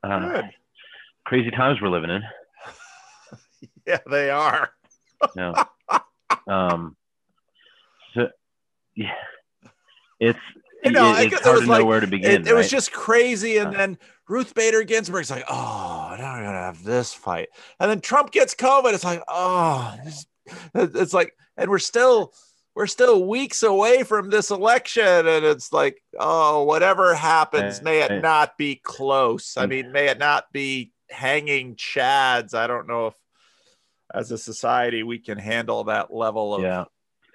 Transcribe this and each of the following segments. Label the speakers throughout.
Speaker 1: Good.
Speaker 2: Crazy times we're living in.
Speaker 1: Yeah, they are.
Speaker 2: Yeah. So yeah, it's
Speaker 1: I know,
Speaker 2: it's
Speaker 1: because it
Speaker 2: hard
Speaker 1: was
Speaker 2: to know
Speaker 1: like
Speaker 2: where to begin,
Speaker 1: it was
Speaker 2: right?
Speaker 1: just crazy, and then Ruth Bader Ginsburg's like, oh, now we're gonna have this fight, and then Trump gets COVID. It's like, oh, it's like, and we're still weeks away from this election, and it's like, oh, whatever happens, may it
Speaker 2: And,
Speaker 1: not be close. I mean, may it not be hanging chads. I don't know if, as a society, we can handle that level of.
Speaker 2: yeah,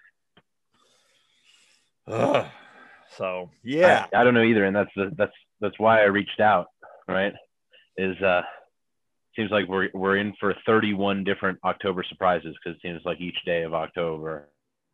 Speaker 1: Ugh. So yeah,
Speaker 2: I don't know either, and that's why I reached out. Right? Is seems like we're in for 31 different October surprises because it seems like each day of October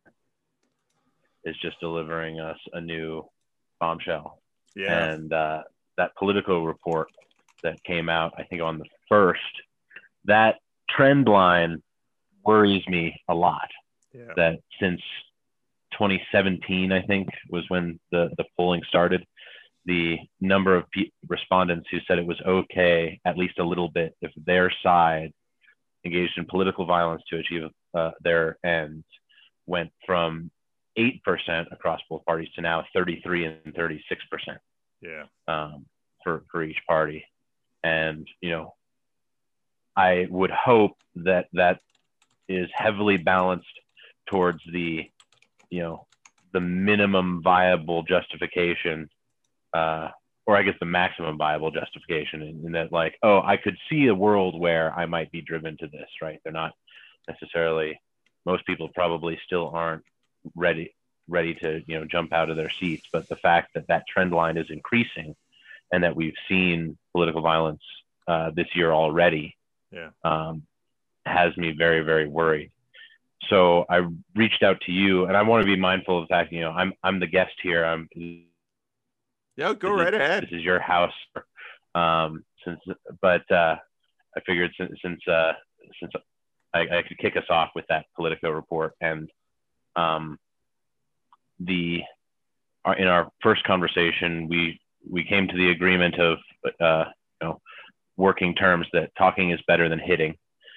Speaker 2: is just delivering us a new bombshell.
Speaker 1: yeah,
Speaker 2: And that Politico report that came out, I think on the 1st, that trend line worries me a lot.
Speaker 1: yeah,
Speaker 2: That since 2017, I think, was when the polling started, the number of respondents who said it was okay, at least a little bit, if their side engaged in political violence to achieve their ends, went from 8% across both parties to now 33 and 36%
Speaker 1: yeah,
Speaker 2: for each party. And, I would hope that that is heavily balanced towards the minimum viable justification, or I guess the maximum viable justification, in that, like, oh, I could see a world where I might be driven to this, right? They're not necessarily, most people probably still aren't ready to, jump out of their seats. But the fact that that trend line is increasing and that we've seen political violence this year already
Speaker 1: yeah.
Speaker 2: has me very, very worried. So I reached out to you, and I want to be mindful of the fact, I'm the guest here.
Speaker 1: Yeah, go right ahead.
Speaker 2: This is your house. Since, but I figured since I could kick us off with that Politico report, and in our first conversation, we came to the agreement of working terms that talking is better than hitting,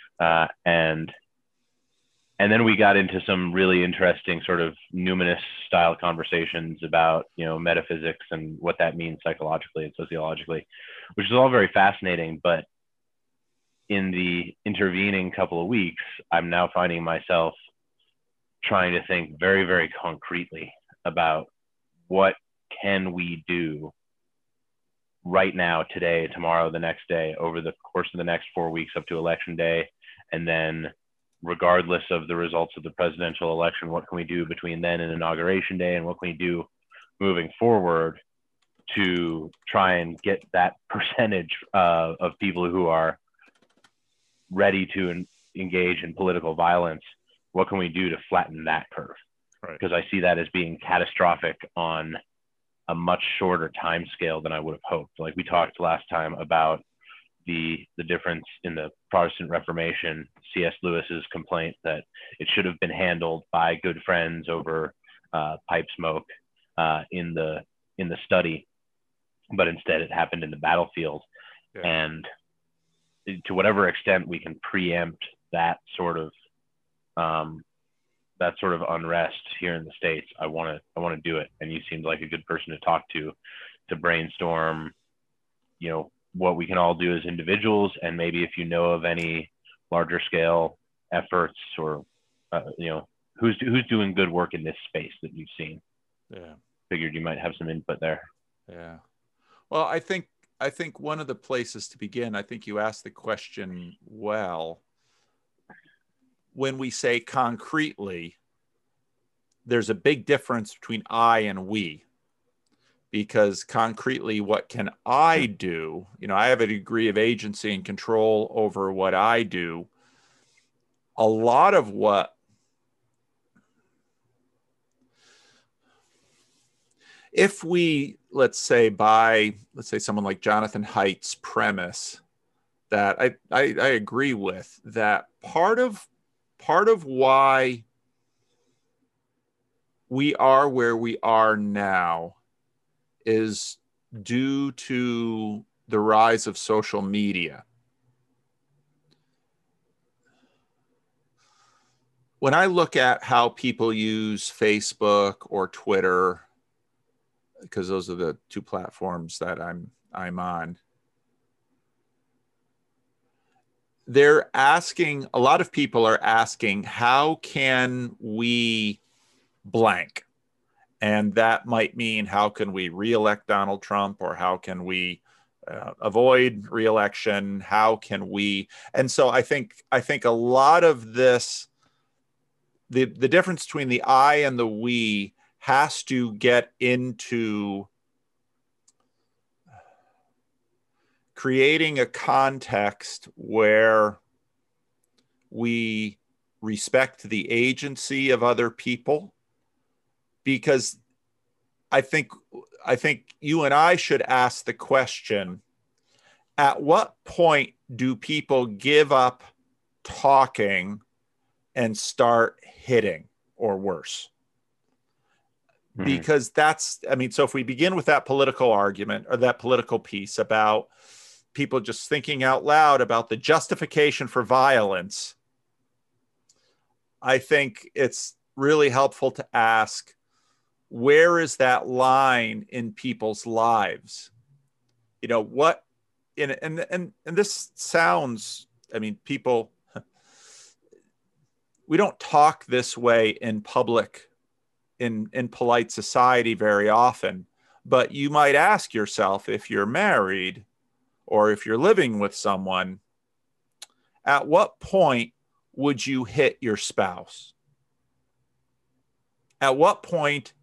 Speaker 2: and then we got into some really interesting sort of numinous style conversations about, metaphysics and what that means psychologically and sociologically, which is all very fascinating. But in the intervening couple of weeks, I'm now finding myself trying to think very, very concretely about what can we do right now, today, tomorrow, the next day, over the course of the next 4 weeks up to election day. And then regardless of the results of the presidential election, what can we do between then and inauguration day? And what can we do moving forward to try and get that percentage of people who are ready to engage in political violence? What can we do to flatten that curve?
Speaker 1: Right.
Speaker 2: Because I see that as being catastrophic on a much shorter time scale than I would have hoped. Like we talked last time about the difference in the Protestant Reformation, C.S. Lewis's complaint that it should have been handled by good friends over pipe smoke in the study, but instead it happened in the battlefield. Yeah. And to whatever extent we can preempt that sort of unrest here in the States, I want to do it. And you seemed like a good person to talk to brainstorm, what we can all do as individuals, and maybe if you know of any larger scale efforts, or who's doing good work in this space that you've seen.
Speaker 1: Yeah,
Speaker 2: figured you might have some input there.
Speaker 1: Yeah, well, I think one of the places to begin, I think you asked the question well. When we say concretely, there's a big difference between I and we. Because concretely, what can I do? I have a degree of agency and control over what I do. A lot of what, if we, let's say someone like Jonathan Haidt's premise that I agree with, that part of why we are where we are now is due to the rise of social media. When I look at how people use Facebook or Twitter, because those are the two platforms that I'm on, they're asking, a lot of people are asking, how can we blank? And that might mean, how can we reelect Donald Trump, or how can we avoid reelection? How can we? And so I think a lot of this, the difference between the I and the we has to get into creating a context where we respect the agency of other people, because I think you and I should ask the question, at what point do people give up talking and start hitting, or worse? Because that's, I mean, so if we begin with that political argument, or that political piece about people just thinking out loud about the justification for violence, I think it's really helpful to ask, where is that line in people's lives? You know, what, and this sounds, I mean, people, we don't talk this way in public, in polite society very often, but you might ask yourself, if you're married or if you're living with someone, at what point would you hit your spouse? At what point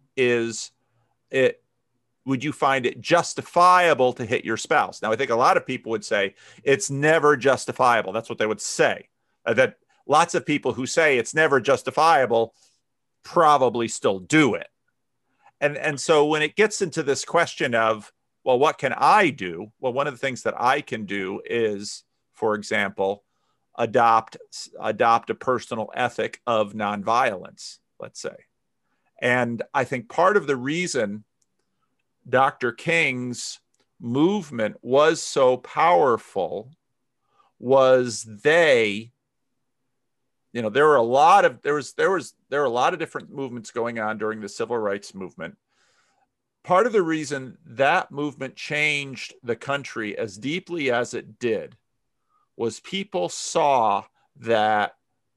Speaker 1: would you find it justifiable to hit your spouse? Now, I think a lot of people would say it's never justifiable. That's what they would say. That lots of people who say it's never justifiable probably still do it. And so when it gets into this question of, well, what can I do? Well, one of the things that I can do is, for example, adopt a personal ethic of nonviolence, let's say. And I think part of the reason Dr. King's movement was so powerful was there were a lot of different movements going on during the civil rights movement. Part of the reason that movement changed the country as deeply as it did was people saw that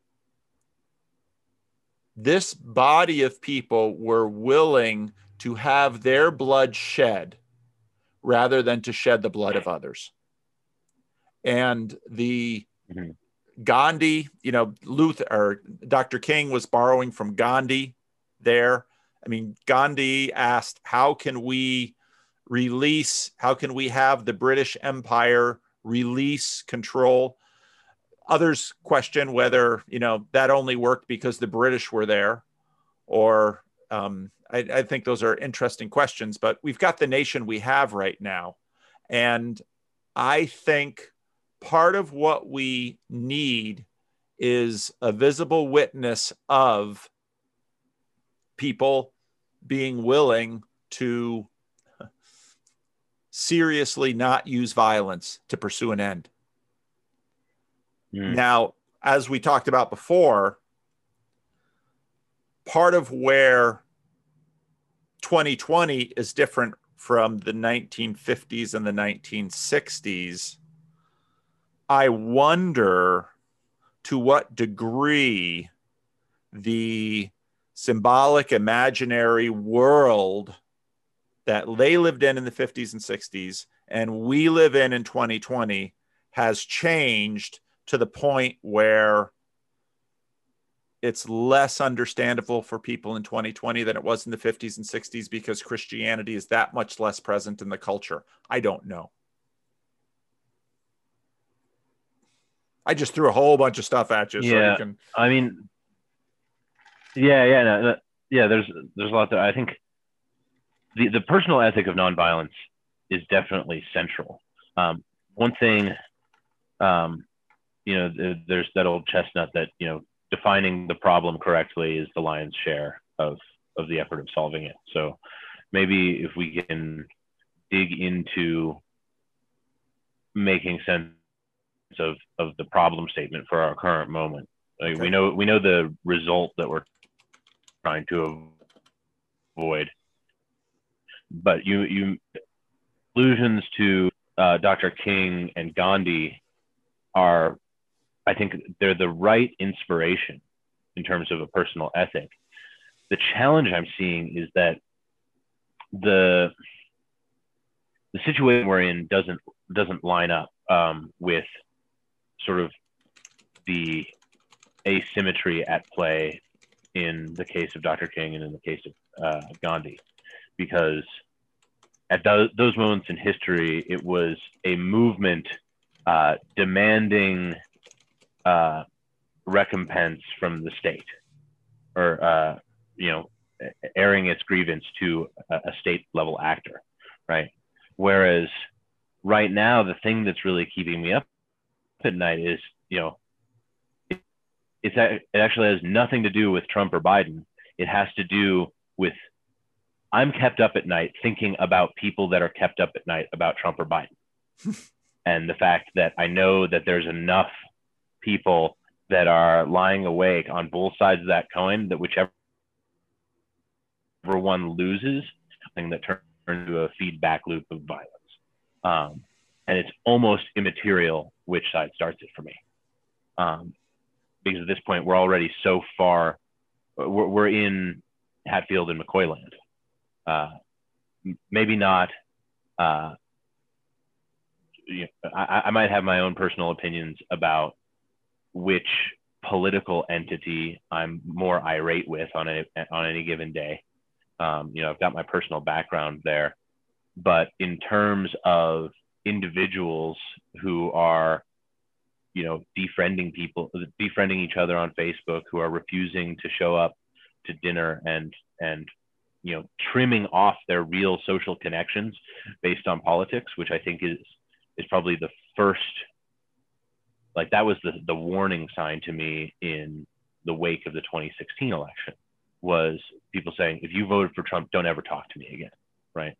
Speaker 1: this body of people were willing to have their blood shed rather than to shed the blood of others. And the Gandhi, Luther, or Dr. King was borrowing from Gandhi there. I mean, Gandhi asked, how can we have the British Empire release control? Others question whether, that only worked because the British were there, or I think those are interesting questions, but we've got the nation we have right now. And I think part of what we need is a visible witness of people being willing to seriously not use violence to pursue an end. Now, as we talked about before, part of where 2020 is different from the 1950s and the 1960s, I wonder to what degree the symbolic imaginary world that they lived in the 50s and 60s and we live in 2020 has changed to the point where it's less understandable for people in 2020 than it was in the 50s and 60s because Christianity is that much less present in the culture. I don't know. I just threw a whole bunch of stuff at you.
Speaker 2: Yeah,
Speaker 1: so you can...
Speaker 2: I mean, there's a lot there. I think the personal ethic of nonviolence is definitely central. One thing, there's that old chestnut that, defining the problem correctly is the lion's share of the effort of solving it. So maybe if we can dig into making sense of the problem statement for our current moment. Like,
Speaker 1: Okay.
Speaker 2: we know the result that we're trying to avoid, but you allusions to Dr. King and Gandhi are, I think they're the right inspiration in terms of a personal ethic. The challenge I'm seeing is that the situation we're in doesn't line up with sort of the asymmetry at play in the case of Dr. King and in the case of Gandhi, because at those moments in history, it was a movement demanding recompense from the state, or airing its grievance to a state level actor, right? Whereas right now, the thing that's really keeping me up at night is, it actually has nothing to do with Trump or Biden. It has to do with, I'm kept up at night thinking about people that are kept up at night about Trump or Biden. And the fact that I know that there's enough people that are lying awake on both sides of that coin, that whichever one loses, something that turns into a feedback loop of violence. And it's almost immaterial which side starts it for me. Because at this point, we're already so far, we're in Hatfield and McCoy land. Maybe not, I might have my own personal opinions about which political entity I'm more irate with on any given day. I've got my personal background there, but in terms of individuals who are, befriending each other on Facebook, who are refusing to show up to dinner and trimming off their real social connections based on politics, which I think is probably the first, like, that was the warning sign to me in the wake of the 2016 election, was people saying, if you voted for Trump, don't ever talk to me again, right?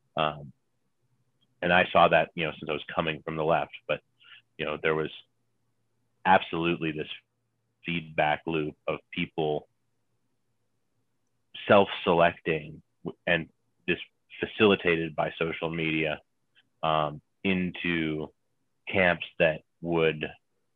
Speaker 2: And I saw that, since I was coming from the left, but, there was absolutely this feedback loop of people self-selecting, and this facilitated by social media, into camps that would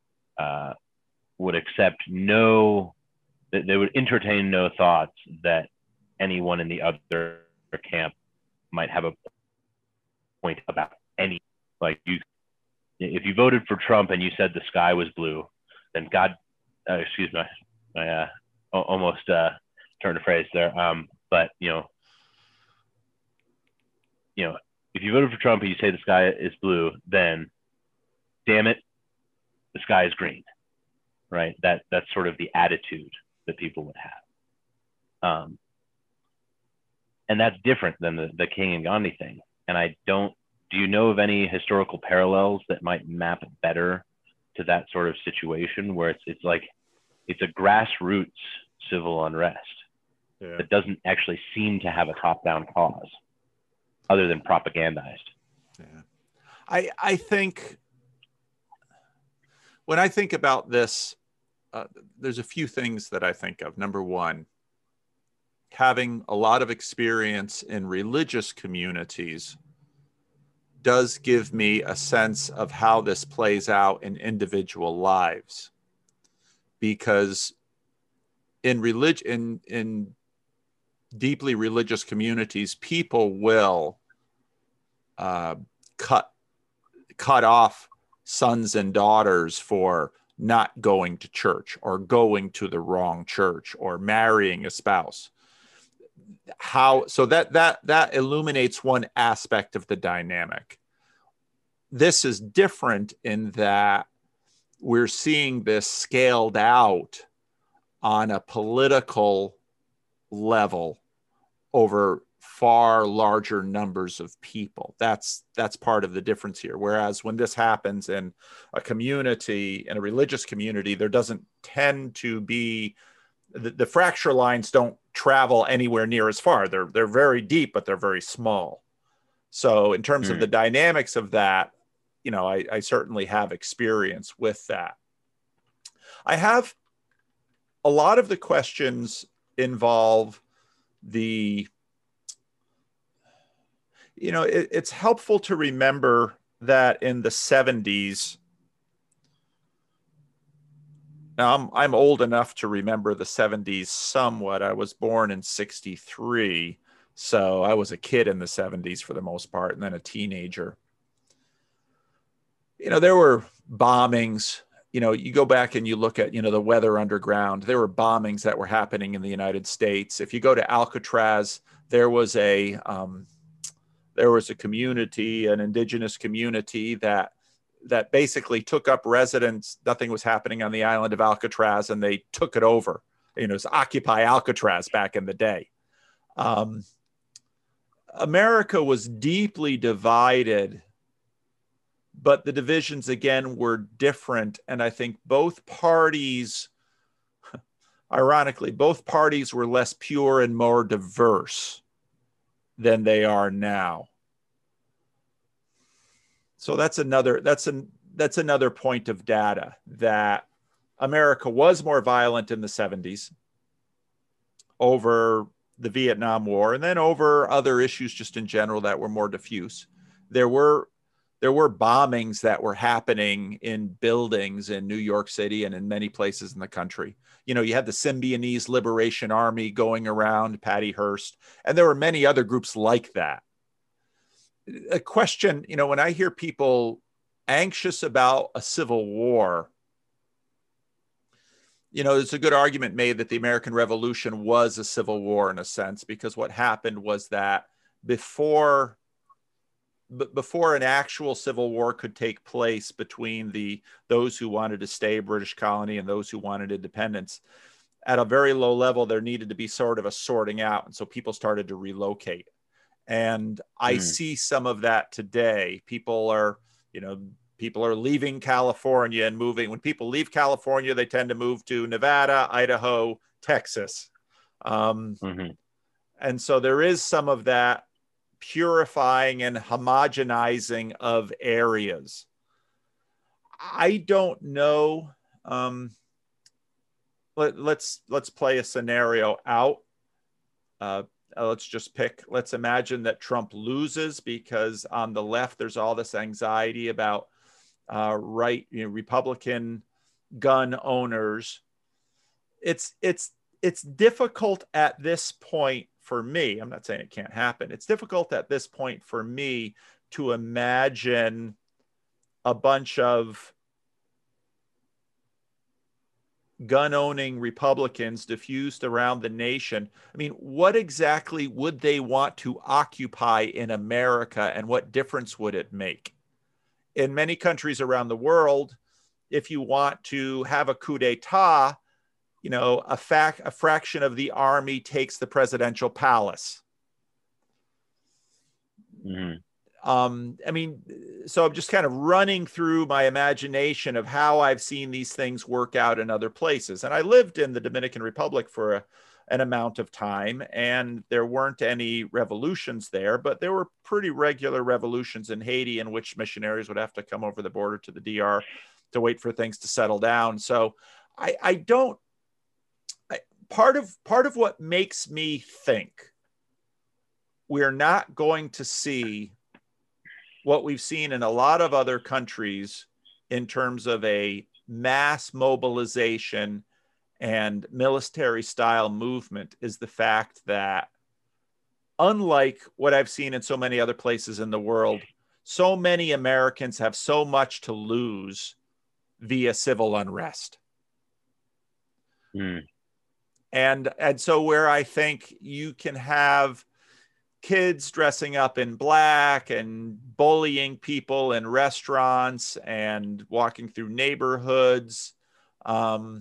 Speaker 2: accept that they would entertain no thoughts that anyone in the other camp might have a point about any, like, if you voted for Trump and you said the sky was blue, then God, excuse my almost turned a phrase there. But if you voted for Trump and you say the sky is blue, then damn it, the sky is green, right? That's sort of the attitude that people would have. And that's different than the King and Gandhi thing. And do you know of any historical parallels that might map better to that sort of situation, where it's like, it's a grassroots civil unrest that doesn't actually seem to have a top-down cause other than propagandized?
Speaker 1: Yeah. I think when I think about this, there's a few things that I think of. Number one, having a lot of experience in religious communities does give me a sense of how this plays out in individual lives, because in deeply religious communities, people will cut off sons and daughters for not going to church, or going to the wrong church, or marrying a spouse. So that illuminates one aspect of the dynamic. This is different in that we're seeing this scaled out on a political level over far larger numbers of people. That's part of the difference here. Whereas when this happens in a community, in a religious community, there doesn't tend to be, the fracture lines don't travel anywhere near as far. They're very deep, but they're very small. So in terms of the dynamics of that, I certainly have experience with that. I have a lot of the questions involve it's helpful to remember that in the 70s, now I'm old enough to remember the 70s somewhat. I was born in 63, so I was a kid in the 70s for the most part, and then a teenager. There were bombings. You go back and you look at, the Weather Underground, there were bombings that were happening in the United States. If you go to Alcatraz, there was a community, an indigenous community that basically took up residence. Nothing was happening on the island of Alcatraz, and they took it over. It was Occupy Alcatraz back in the day. America was deeply divided, but the divisions again were different. And I think both parties, ironically, both parties were less pure and more diverse than they are now. So that's another point of data, that America was more violent in the 70s over the Vietnam War, and then over other issues just in general that were more diffuse. There were bombings that were happening in buildings in New York City and in many places in the country. You had the Symbionese Liberation Army going around, Patty Hearst, and there were many other groups like that. A question, when I hear people anxious about a civil war, there's a good argument made that the American Revolution was a civil war in a sense, because what happened was that before an actual civil war could take place between those who wanted to stay a British colony and those who wanted independence, at a very low level, there needed to be sort of a sorting out. And so people started to relocate. And I see some of that today. People are leaving California and moving. When people leave California, they tend to move to Nevada, Idaho, Texas. And so there is some of that purifying and homogenizing of areas. I don't know. Let's play a scenario out. Let's imagine that Trump loses, because on the left, there's all this anxiety about Republican gun owners. It's difficult at this point for me. I'm not saying it can't happen. It's difficult at this point for me to imagine a bunch of gun-owning Republicans diffused around the nation. I mean, what exactly would they want to occupy in America, and what difference would it make? In many countries around the world, if you want to have a coup d'etat, a fraction of the army takes the presidential palace. So I'm just kind of running through my imagination of how I've seen these things work out in other places. And I lived in the Dominican Republic for an amount of time, and there weren't any revolutions there, but there were pretty regular revolutions in Haiti, in which missionaries would have to come over the border to the DR to wait for things to settle down. So part of what makes me think we're not going to see what we've seen in a lot of other countries in terms of a mass mobilization and military style movement is the fact that, unlike what I've seen in so many other places in the world, so many Americans have so much to lose via civil unrest. And so where I think you can have kids dressing up in black and bullying people in restaurants and walking through neighborhoods, a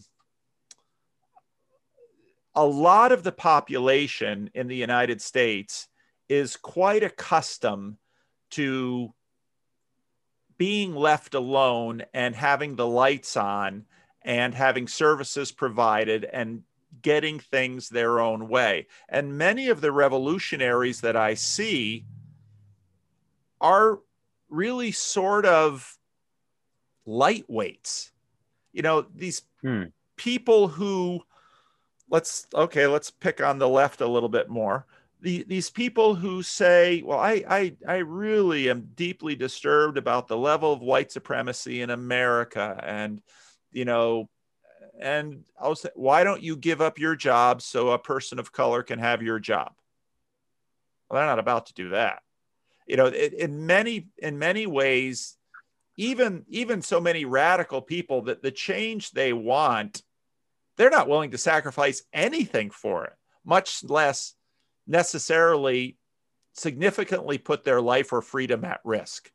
Speaker 1: lot of the population in the United States is quite accustomed to being left alone and having the lights on and having services provided and getting things their own way. And many of the revolutionaries that I see are really sort of lightweights. These
Speaker 2: Hmm.
Speaker 1: people who, let's pick on the left a little bit more. These people who say, well, I really am deeply disturbed about the level of white supremacy in America. And I'll say, why don't you give up your job so a person of color can have your job? Well, they're not about to do that. In many ways, even so many radical people, that the change they want, they're not willing to sacrifice anything for it, much less necessarily significantly put their life or freedom at risk.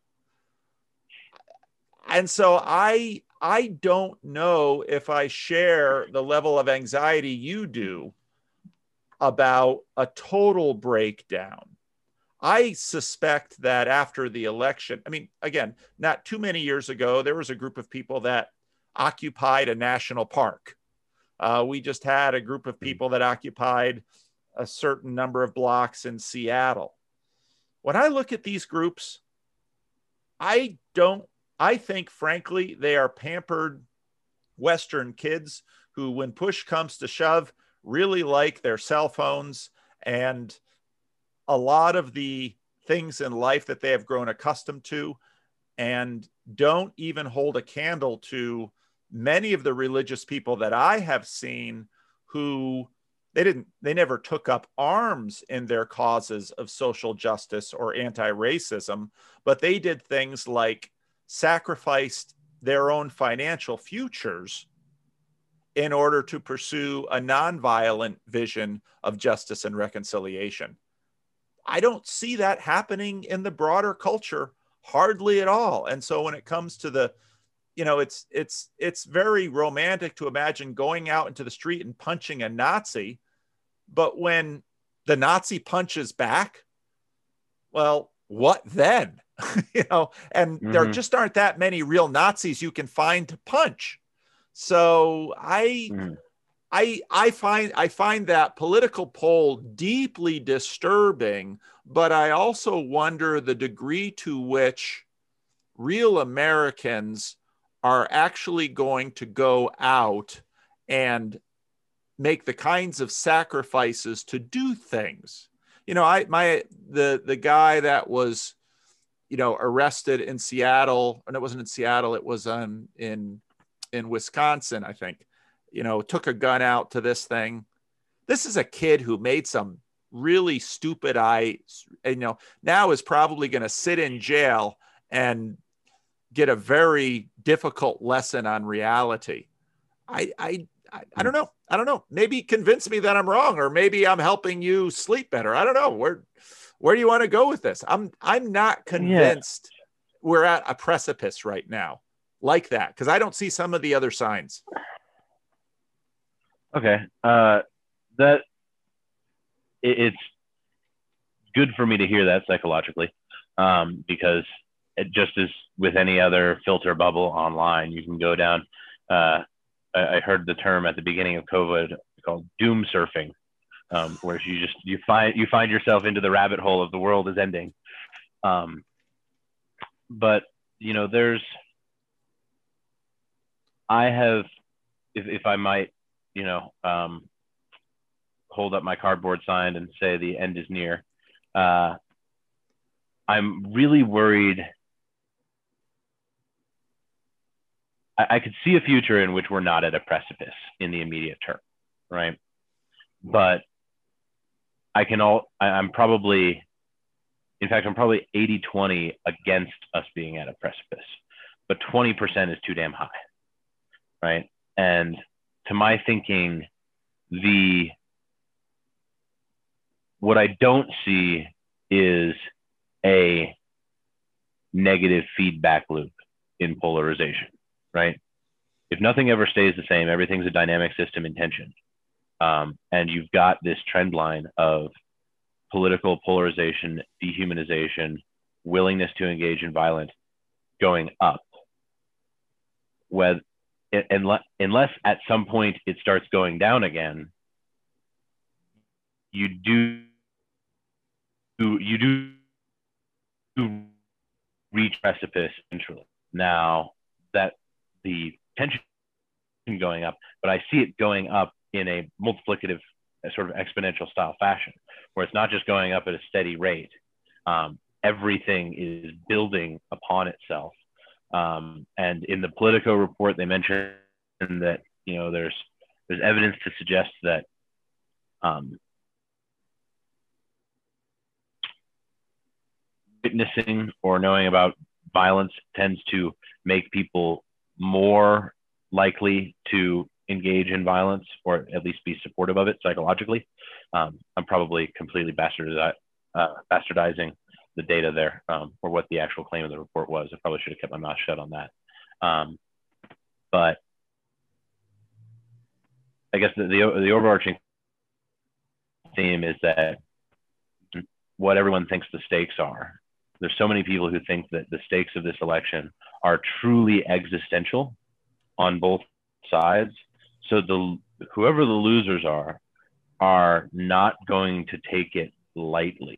Speaker 1: And so I don't know if I share the level of anxiety you do about a total breakdown. I suspect that after the election, I mean, again, not too many years ago, there was a group of people that occupied a national park. We just had a group of people that occupied a certain number of blocks in Seattle. When I look at these groups, I think, frankly, they are pampered Western kids who, when push comes to shove, really like their cell phones and a lot of the things in life that they have grown accustomed to, and don't even hold a candle to many of the religious people that I have seen who they never took up arms in their causes of social justice or anti-racism, but they did things like sacrificed their own financial futures in order to pursue a nonviolent vision of justice and reconciliation. I don't see that happening in the broader culture hardly at all. And so when it comes to the, it's very romantic to imagine going out into the street and punching a Nazi, but when the Nazi punches back, well, what then? And there just aren't that many real Nazis you can find to punch. So I find that political poll deeply disturbing, but I also wonder the degree to which real Americans are actually going to go out and make the kinds of sacrifices to do things. The guy that was, arrested in Seattle, and it wasn't in Seattle, it was in Wisconsin, I think, took a gun out to this thing. This is a kid who made some really stupid, now is probably going to sit in jail and get a very difficult lesson on reality. I don't know. I don't know. Maybe convince me that I'm wrong, or maybe I'm helping you sleep better. I don't know. Where do you want to go with this? I'm not convinced we're at a precipice right now like that, because I don't see some of the other signs.
Speaker 2: Okay. It's good for me to hear that psychologically, because it just as with any other filter bubble online, you can go down. I heard the term at the beginning of COVID called doom surfing, where you find yourself into the rabbit hole of the world is ending. But I have, if I might, hold up my cardboard sign and say the end is near. I'm really worried. I could see a future in which we're not at a precipice in the immediate term, right? But I'm probably 80-20 against us being at a precipice, but 20% is too damn high, right? And to my thinking, what I don't see is a negative feedback loop in polarization, right? If nothing ever stays the same, everything's a dynamic system in tension. And you've got this trend line of political polarization, dehumanization, willingness to engage in violence going up. Unless at some point it starts going down again, you do reach precipice eventually. Now, that the tension going up, but I see it going up in a multiplicative, sort of exponential style fashion, where it's not just going up at a steady rate. Everything is building upon itself. And in the Politico report, they mentioned that, you know, there's evidence to suggest that witnessing or knowing about violence tends to make people more likely to engage in violence, or at least be supportive of it psychologically. I'm probably completely bastardizing the data there, or what the actual claim of the report was. I probably should have kept my mouth shut on that. But I guess the overarching theme is that what everyone thinks the stakes are. There's so many people who think that the stakes of this election are truly existential on both sides. So whoever the losers are not going to take it lightly.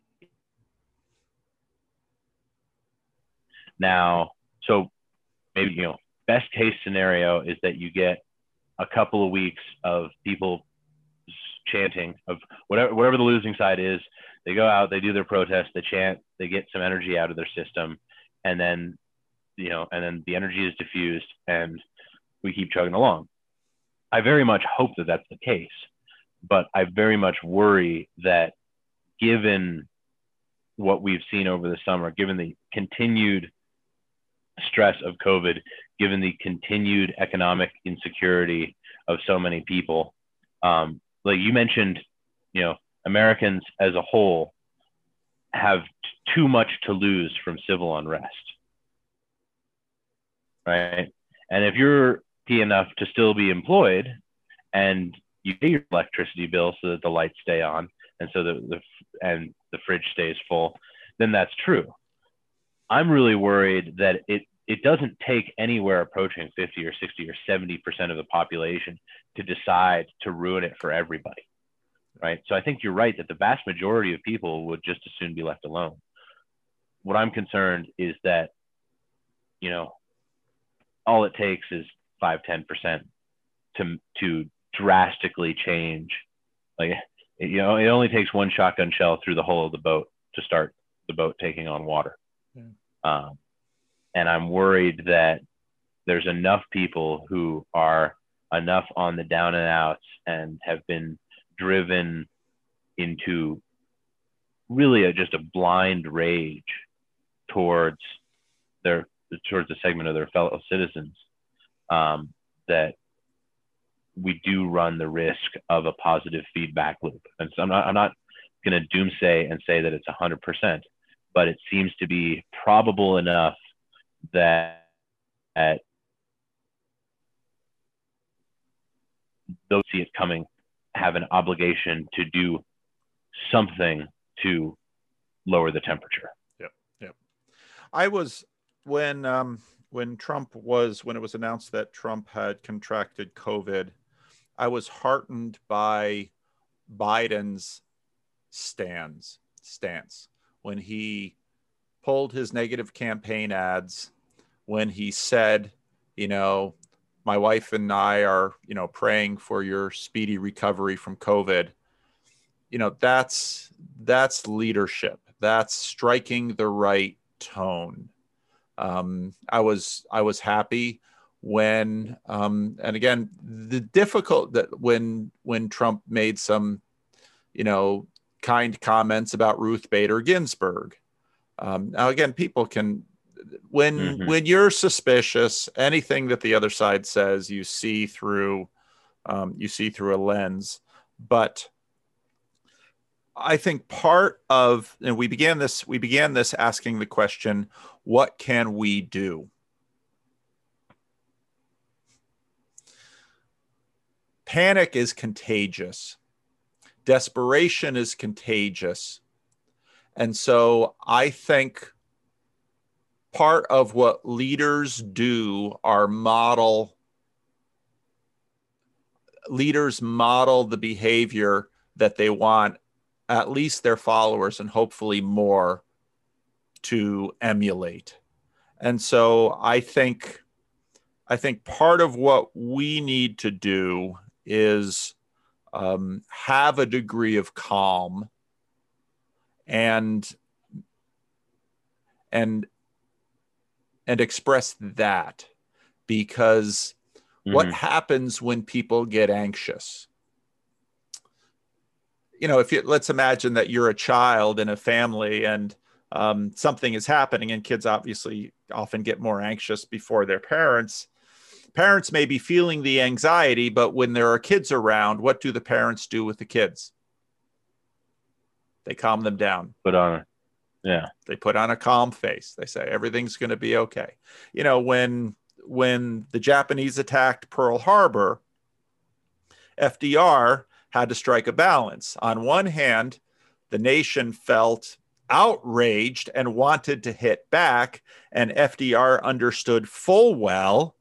Speaker 2: Now, so maybe, you know, best case scenario is that you get a couple of weeks of people chanting, of whatever the losing side is. They go out, they do their protest, they chant, they get some energy out of their system, and then, you know, and then the energy is diffused and we keep chugging along. I very much hope that that's the case, but I very much worry that, given what we've seen over the summer, given the continued stress of COVID, given the continued economic insecurity of so many people, like you mentioned, you know, Americans as a whole have too much to lose from civil unrest, right? And if you're lucky enough to still be employed and you pay your electricity bill so that the lights stay on and so the fridge stays full, then that's true. I'm really worried that it doesn't take anywhere approaching 50 or 60 or 70% of the population to decide to ruin it for everybody, right? So I think you're right that the vast majority of people would just as soon be left alone. What I'm concerned is that, you know, all it takes is 5-10% to drastically change. Like, you know, it only takes one shotgun shell through the hull of the boat to start the boat taking on water. Yeah. And I'm worried that there's enough people who are enough on the down and outs and have been driven into really just a blind rage towards a segment of their fellow citizens, that we do run the risk of a positive feedback loop. And so I'm not going to doomsay and say that it's 100%, but it seems to be probable enough that those see it coming have an obligation to do something to lower the temperature.
Speaker 1: Yep. I was, when it was announced that Trump had contracted COVID, I was heartened by Biden's stance when he pulled his negative campaign ads, when he said, you know, my wife and I are, you know, praying for your speedy recovery from COVID. You know, that's leadership. That's striking the right tone. I was happy when, and again, when Trump made some, you know, kind comments about Ruth Bader Ginsburg. Now again, people can, when you're suspicious, anything that the other side says, you see through a lens. But I think part of, and we began this asking the question, what can we do? Panic is contagious. Desperation is contagious. And so I think part of what leaders do are leaders model the behavior that they want at least their followers and hopefully more to emulate. And so I think I think part of what we need to do is have a degree of calm and and and express that, because what
Speaker 2: Mm-hmm.
Speaker 1: happens when people get anxious? If you, let's imagine that you're a child in a family and something is happening, and kids obviously often get more anxious before their parents. Parents may be feeling the anxiety, but when there are kids around, what do the parents do with the kids? They calm them down.
Speaker 2: Put on, yeah.
Speaker 1: They put on a calm face. They say everything's going to be okay. When the Japanese attacked Pearl Harbor, FDR had to strike a balance. On one hand, the nation felt outraged and wanted to hit back, and FDR understood full well.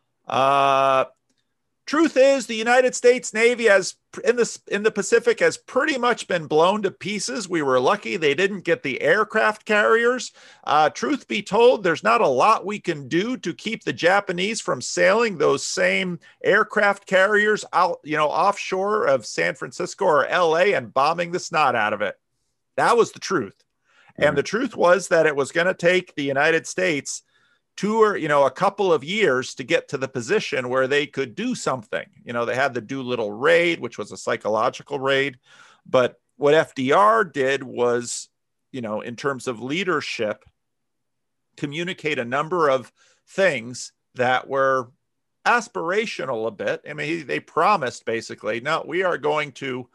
Speaker 1: Truth is, the United States Navy has in the Pacific has pretty much been blown to pieces. We were lucky they didn't get the aircraft carriers. Truth be told, there's not a lot we can do to keep the Japanese from sailing those same aircraft carriers out, offshore of San Francisco or LA and bombing the snot out of it. That was the truth. And the truth was that it was going to take the United States a couple of years to get to the position where they could do something. They had the Doolittle raid, which was a psychological raid. But what FDR did was, in terms of leadership, communicate a number of things that were aspirational a bit. I mean, they promised basically, no, we are going to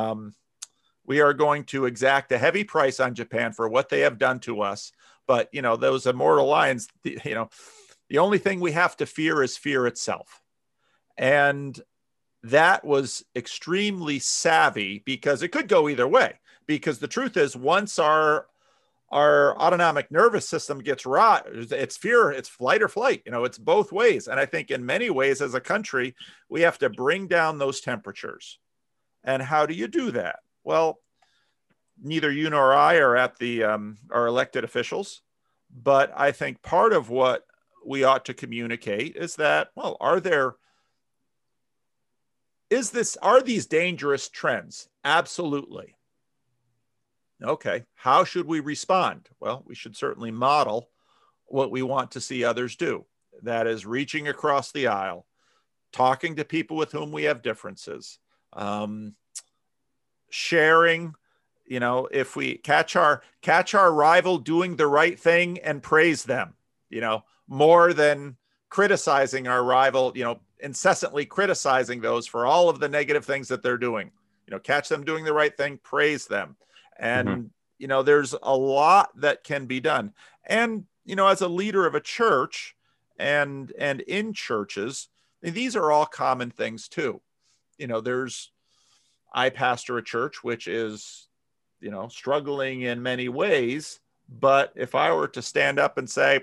Speaker 1: exact a heavy price on Japan for what they have done to us. But, those immortal lines, the only thing we have to fear is fear itself. And that was extremely savvy, because it could go either way. Because the truth is, once our autonomic nervous system gets rot, it's fear, it's flight or flight. It's both ways. And I think in many ways, as a country, we have to bring down those temperatures. And how do you do that? Well, neither you nor I are at the are elected officials, but I think part of what we ought to communicate is that, well, are these dangerous trends? Absolutely. Okay. How should we respond? Well, we should certainly model what we want to see others do. That is reaching across the aisle, talking to people with whom we have differences, sharing. If we catch our rival doing the right thing and praise them, more than criticizing our rival, incessantly criticizing those for all of the negative things that they're doing, catch them doing the right thing, praise them. And, there's a lot that can be done. And, as a leader of a church and in churches, these are all common things too. I pastor a church which is, struggling in many ways. But if I were to stand up and say,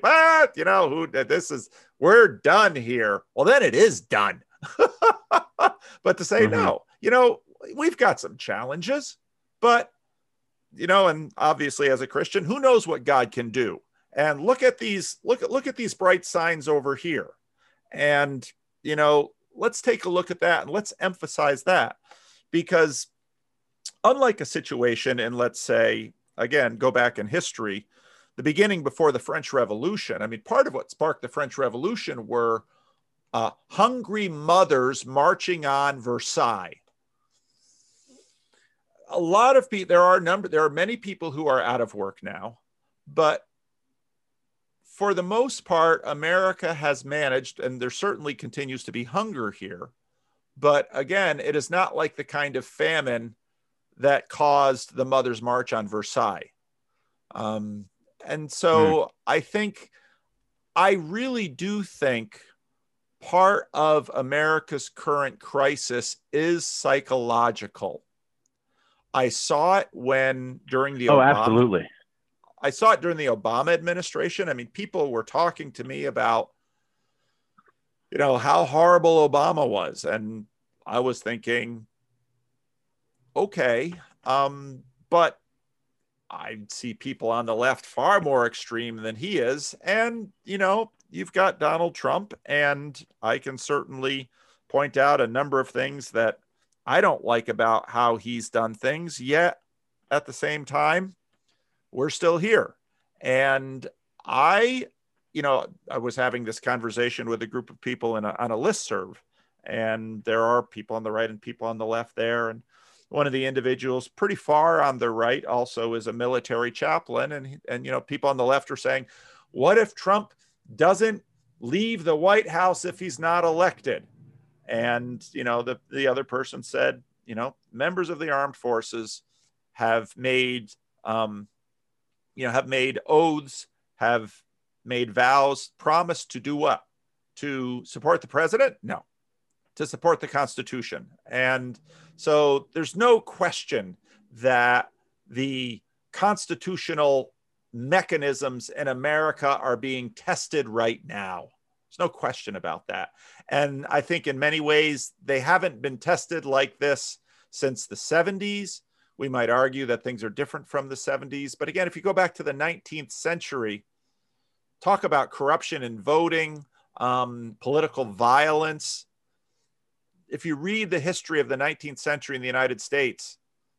Speaker 1: we're done here, well, then it is done. But to say, no, we've got some challenges, but, and obviously as a Christian, who knows what God can do? And look at these bright signs over here. And, let's take a look at that and let's emphasize that, because unlike a situation in, let's say, again, go back in history, the beginning before the French Revolution. I mean, part of what sparked the French Revolution were hungry mothers marching on Versailles. A lot of people, there are many people who are out of work now, but for the most part, America has managed, and there certainly continues to be hunger here. But again, it is not like the kind of famine that caused the Mother's March on Versailles. And so I really do think part of America's current crisis is psychological. I saw it during the
Speaker 2: absolutely.
Speaker 1: I saw it during the Obama administration. I mean, people were talking to me about, how horrible Obama was. And I was thinking, okay, but I see people on the left far more extreme than he is. And, you've got Donald Trump, and I can certainly point out a number of things that I don't like about how he's done things. Yet at the same time, we're still here. And I was having this conversation with a group of people on a listserv, and there are people on the right and people on the left there. And one of the individuals pretty far on the right also is a military chaplain. And people on the left are saying, what if Trump doesn't leave the White House if he's not elected? And, the other person said, members of the armed forces have made, have made oaths, have made vows, promised to do what? To support the president? No, to support the Constitution. And so there's no question that the constitutional mechanisms in America are being tested right now. There's no question about that. And I think in many ways, they haven't been tested like this since the 70s. We might argue that things are different from the 70s. But again, if you go back to the 19th century, talk about corruption in voting, political violence. If you read the history of the 19th century in the United States,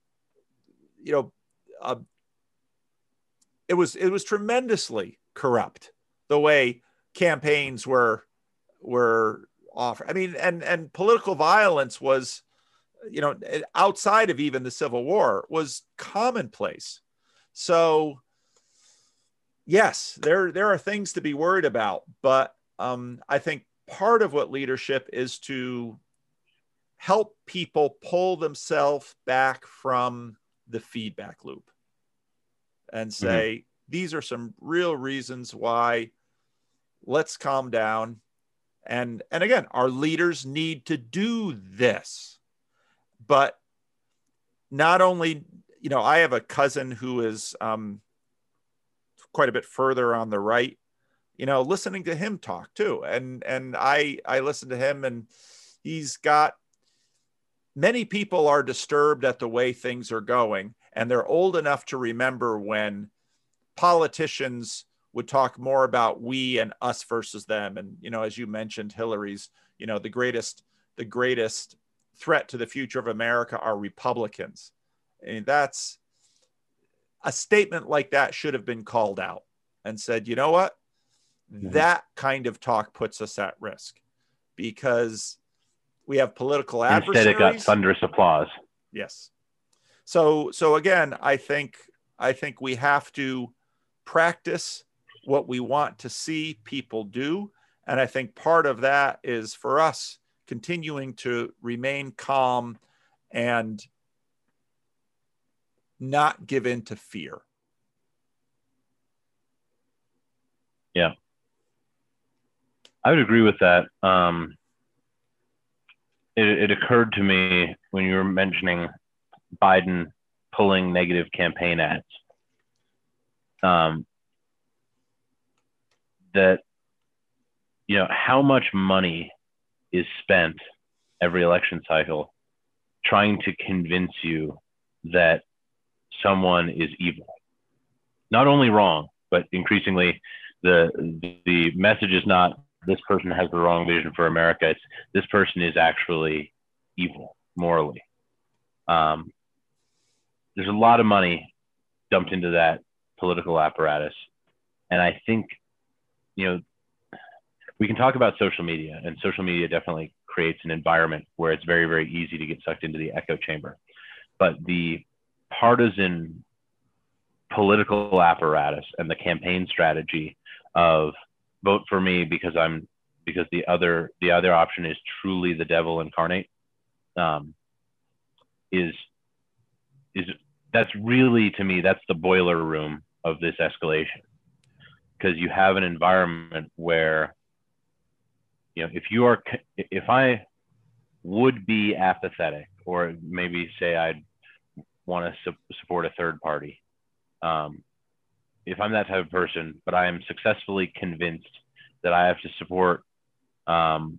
Speaker 1: it was tremendously corrupt the way campaigns were offered. I mean, and political violence was, outside of even the Civil War, was commonplace. So yes, there are things to be worried about, but I think part of what leadership is to help people pull themselves back from the feedback loop and say, these are some real reasons why. Let's calm down. And again, our leaders need to do this. But not only, I have a cousin who is quite a bit further on the right, listening to him talk too. And I listen to him, and he's got, many people are disturbed at the way things are going. And they're old enough to remember when politicians would talk more about we and us versus them. And, as you mentioned, Hillary's, the greatest threat to the future of America are Republicans. And that's a statement like that should have been called out and said, you know what? That kind of talk puts us at risk because we have political adversaries.
Speaker 2: Instead, it got thunderous applause.
Speaker 1: Yes. So again, I think we have to practice what we want to see people do. And I think part of that is for us continuing to remain calm and not give in to fear.
Speaker 2: Yeah. I would agree with that. It occurred to me when you were mentioning Biden pulling negative campaign ads, that, how much money is spent every election cycle trying to convince you that someone is evil. Not only wrong, but increasingly the message is not this person has the wrong vision for America. It's this person is actually evil morally. There's a lot of money dumped into that political apparatus. And I think, we can talk about social media, and social media definitely creates an environment where it's very, very easy to get sucked into the echo chamber. But the partisan political apparatus and the campaign strategy of vote for me because the other option is truly the devil incarnate, is that's really, to me, that's the boiler room of this escalation. Because you have an environment where, if I would be apathetic, or maybe say I'd want to support a third party, if I'm that type of person, but I am successfully convinced that I have to support, the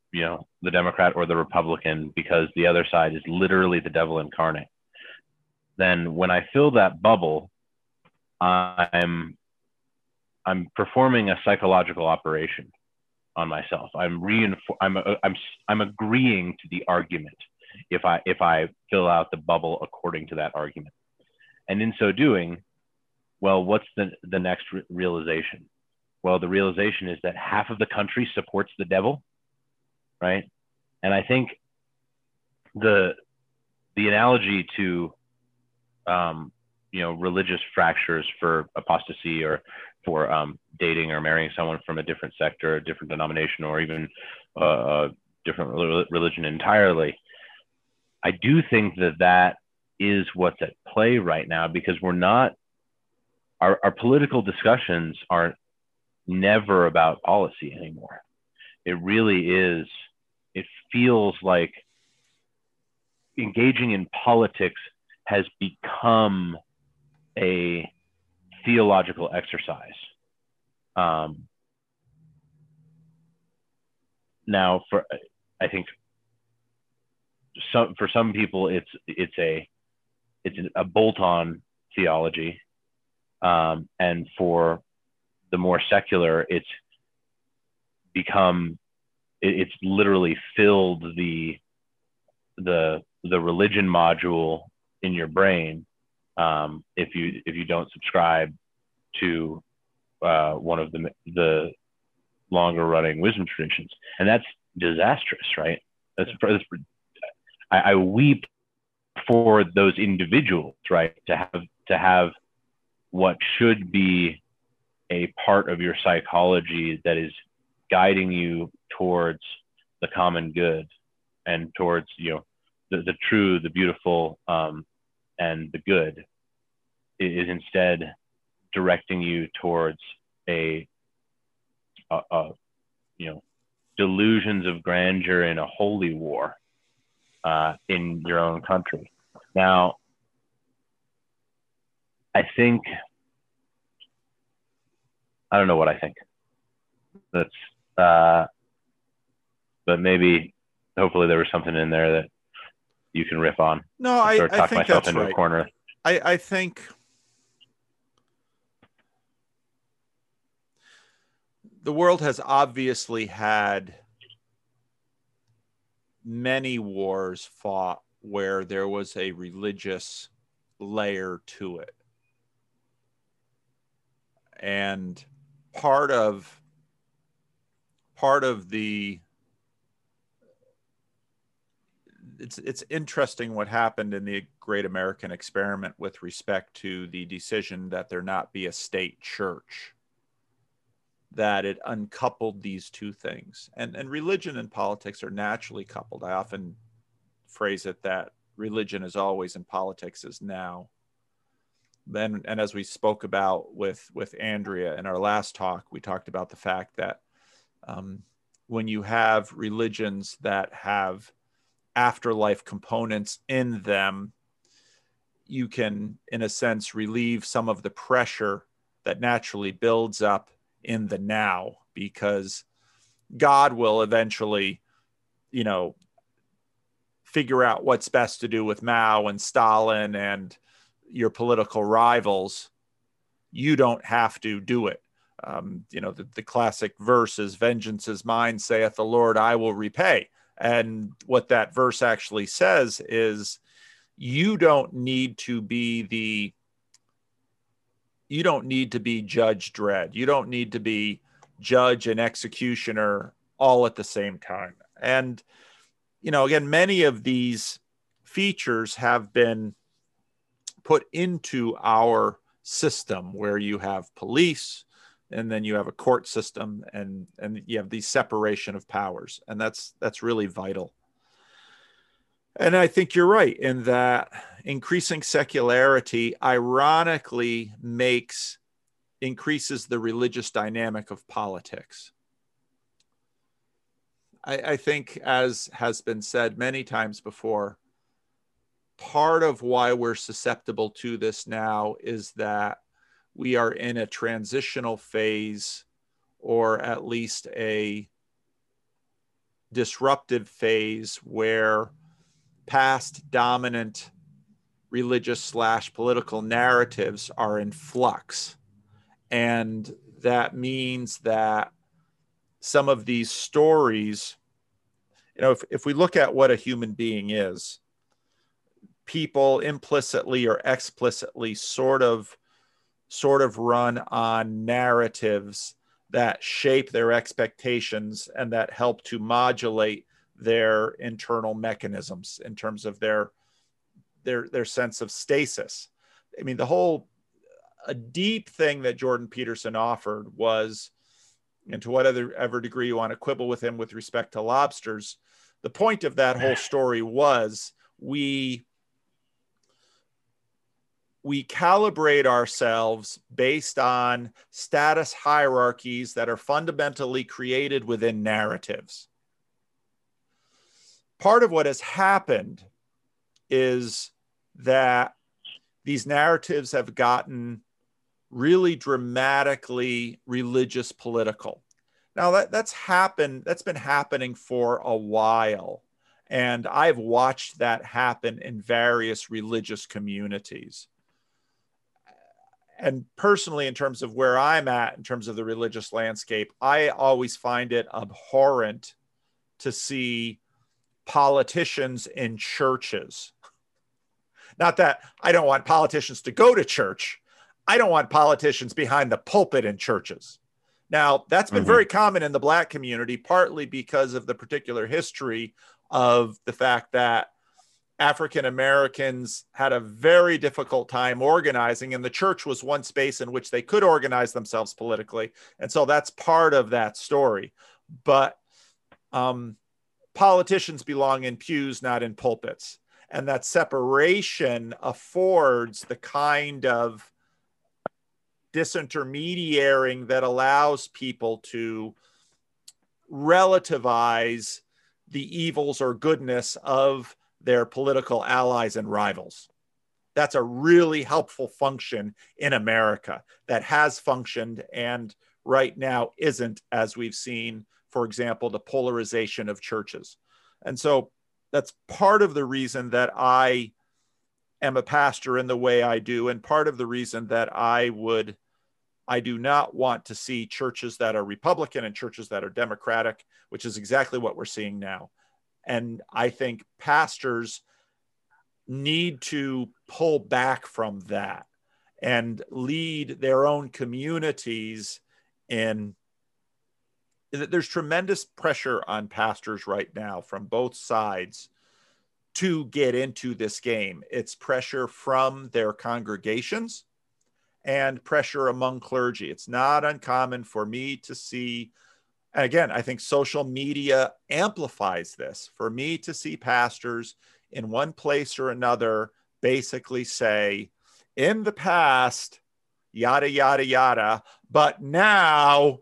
Speaker 2: Democrat or the Republican because the other side is literally the devil incarnate, then when I fill that bubble, I'm performing a psychological operation on myself. I'm agreeing to the argument if I fill out the bubble according to that argument. And in so doing, well, what's the next realization? Well, the realization is that half of the country supports the devil, right? And I think the analogy to religious fractures for apostasy or for dating or marrying someone from a different sector, a different denomination, or even a different religion entirely. I do think that is what's at play right now, because our political discussions are never about policy anymore. It really is. It feels like engaging in politics has become a theological exercise. Now, I think for some people, it's a bolt-on theology, and for the more secular, it's literally filled the religion module in your brain, if you don't subscribe to one of the longer running wisdom traditions, and that's disastrous, right? I weep for those individuals, right? To have what should be a part of your psychology that is guiding you towards the common good and towards the true, the beautiful, and the good, is instead directing you towards delusions of grandeur in a holy war in your own country. Now, I don't know what I think. That's but maybe, hopefully, there was something in there that you can riff on.
Speaker 1: No, I think that's
Speaker 2: into
Speaker 1: right.
Speaker 2: A corner.
Speaker 1: I think the world has obviously had many wars fought where there was a religious layer to it. And part of the it's interesting what happened in the Great American Experiment with respect to the decision that there not be a state church, that it uncoupled these two things. And religion and politics are naturally coupled. I often phrase it that religion is always and politics is now. And as we spoke about with Andrea in our last talk, we talked about the fact that when you have religions that have afterlife components in them, you can, in a sense, relieve some of the pressure that naturally builds up in the now, because God will eventually, figure out what's best to do with Mao and Stalin and your political rivals. You don't have to do it. The classic verse is, "Vengeance is mine, saith the Lord, I will repay." And what that verse actually says is, you don't need to be Judge Dredd. You don't need to be judge and executioner all at the same time. And, again, many of these features have been put into our system, where you have police, and then you have a court system, and you have the separation of powers. And that's really vital. And I think you're right in that increasing secularity ironically increases the religious dynamic of politics. I think, as has been said many times before, part of why we're susceptible to this now is that we are in a transitional phase, or at least a disruptive phase, where past dominant religious slash political narratives are in flux. And that means that some of these stories, if we look at what a human being is, people implicitly or explicitly sort of run on narratives that shape their expectations and that help to modulate their internal mechanisms in terms of their sense of stasis. I mean, a deep thing that Jordan Peterson offered was, and to whatever degree you want to quibble with him with respect to lobsters, the point of that whole story was we calibrate ourselves based on status hierarchies that are fundamentally created within narratives. Part of what has happened is that these narratives have gotten really dramatically religious political. Now that's been happening for a while. And I've watched that happen in various religious communities. And personally, in terms of where I'm at, in terms of the religious landscape, I always find it abhorrent to see politicians in churches. Not that I don't want politicians to go to church. I don't want politicians behind the pulpit in churches. Now, that's been very common in the Black community, partly because of the particular history of the fact that African Americans had a very difficult time organizing, and the church was one space in which they could organize themselves politically. And so that's part of that story. But politicians belong in pews, not in pulpits. And that separation affords the kind of disintermediating that allows people to relativize the evils or goodness of their political allies and rivals. That's a really helpful function in America that has functioned and right now isn't, as we've seen, for example, the polarization of churches. And so that's part of the reason that I am a pastor in the way I do, and part of the reason that I do not want to see churches that are Republican and churches that are Democratic, which is exactly what we're seeing now. And I think pastors need to pull back from that and lead their own communities in. There's tremendous pressure on pastors right now from both sides to get into this game. It's pressure from their congregations and pressure among clergy. It's not uncommon for me to see, and again, I think social media amplifies this, for me to see pastors in one place or another basically say, in the past, yada, yada, yada, but now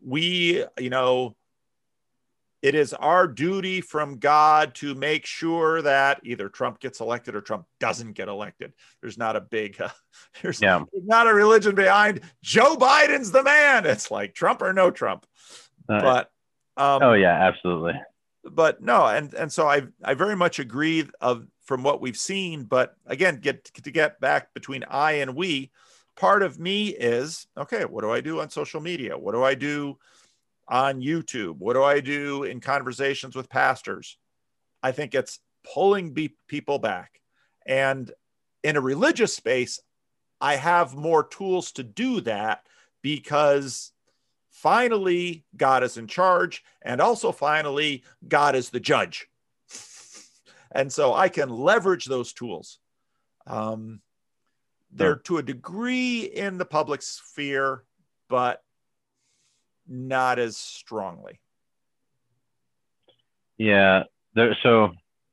Speaker 1: it is our duty from God to make sure that either Trump gets elected or Trump doesn't get elected. There's not a big, there's not a religion behind Joe Biden's the man. It's like Trump or no Trump. But
Speaker 2: oh yeah, absolutely.
Speaker 1: But no, and so I very much agree from what we've seen. But again, to get back between I and we, part of me is, okay, what do I do on social media? What do I do on YouTube? What do I do in conversations with pastors? I think it's pulling people back. And in a religious space, I have more tools to do that because finally, God is in charge. And also finally, God is the judge. And so I can leverage those tools. They're to a degree in the public sphere, but not as strongly.
Speaker 2: Yeah. So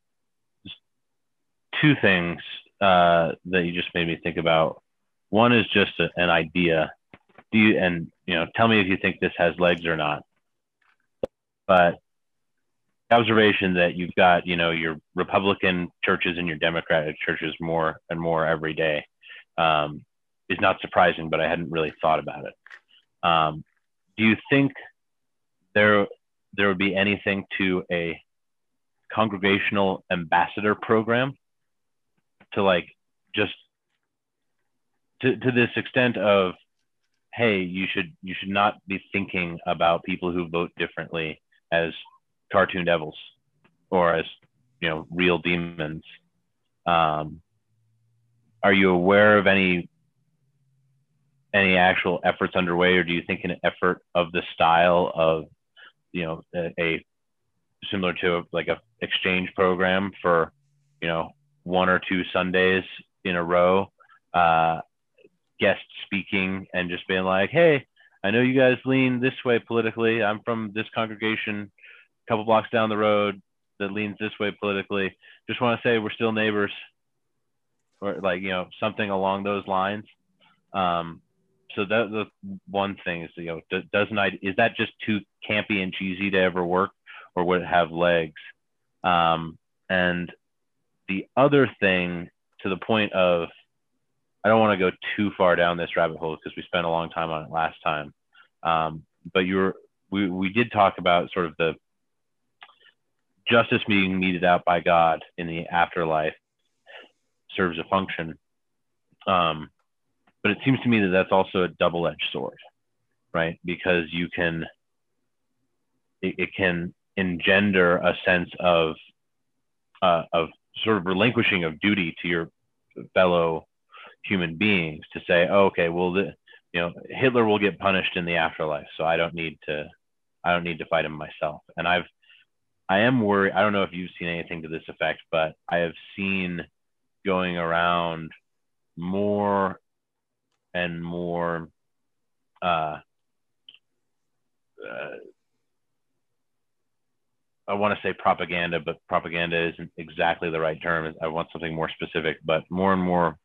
Speaker 2: two things that you just made me think about. One is just an idea. Tell me if you think this has legs or not. But the observation that you've got, your Republican churches and your Democratic churches more and more every day is not surprising, but I hadn't really thought about it. Do you think there would be anything to a congregational ambassador program to just to this extent of, hey, you should not be thinking about people who vote differently as cartoon devils or as, you know, real demons. Are you aware of any actual efforts underway, or do you think an effort of the style of, you know, a similar to like a exchange program for, you know, 1 or 2 Sundays in a row, guest speaking and just being like, hey, I know you guys lean this way politically. I'm from this congregation a couple blocks down the road that leans this way politically. Just want to say we're still neighbors, or like, you know, something along those lines. So that the one thing is, you know, is that just too campy and cheesy to ever work, or would it have legs? And the other thing, to the point of, I don't want to go too far down this rabbit hole because we spent a long time on it last time. But we did talk about sort of the justice being meted out by God in the afterlife serves a function. But it seems to me that that's also a double-edged sword, right? Because it can engender a sense of sort of relinquishing of duty to your fellow human beings to say, oh, okay, well, you know, Hitler will get punished in the afterlife, so I don't need to fight him myself. And I am worried. I don't know if you've seen anything to this effect, but I have seen going around more and more I want to say propaganda, but propaganda isn't exactly the right term. I want something more specific, but more and more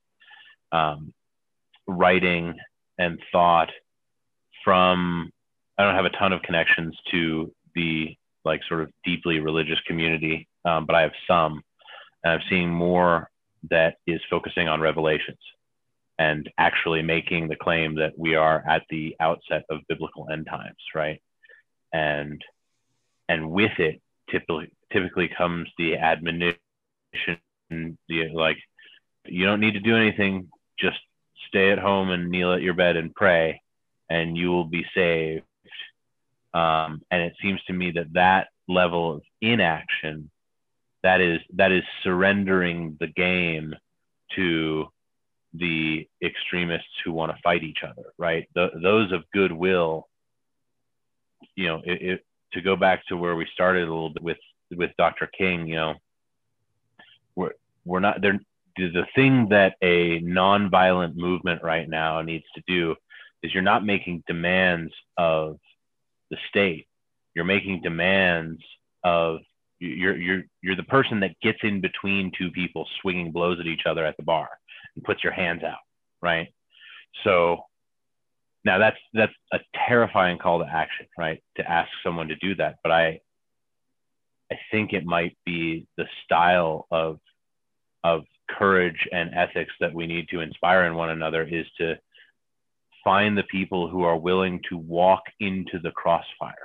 Speaker 2: writing and thought from, I don't have a ton of connections to the like sort of deeply religious community, but I have some, and I'm seeing more that is focusing on revelations and actually making the claim that we are at the outset of biblical end times, right? And with it typically comes the admonition, like, you don't need to do anything, just stay at home and kneel at your bed and pray, and you will be saved. And it seems to me that level of inaction, that is surrendering the game to the extremists who want to fight each other, right? Those of goodwill, you know, to go back to where we started a little bit with Dr. King, you know, we're not there. The thing that a nonviolent movement right now needs to do is, you're not making demands of the state. You're making demands of, you're the person that gets in between two people swinging blows at each other at the bar and puts your hands out, right? So now that's a terrifying call to action, right? To ask someone to do that. But I think it might be the style of courage and ethics that we need to inspire in one another, is to find the people who are willing to walk into the crossfire,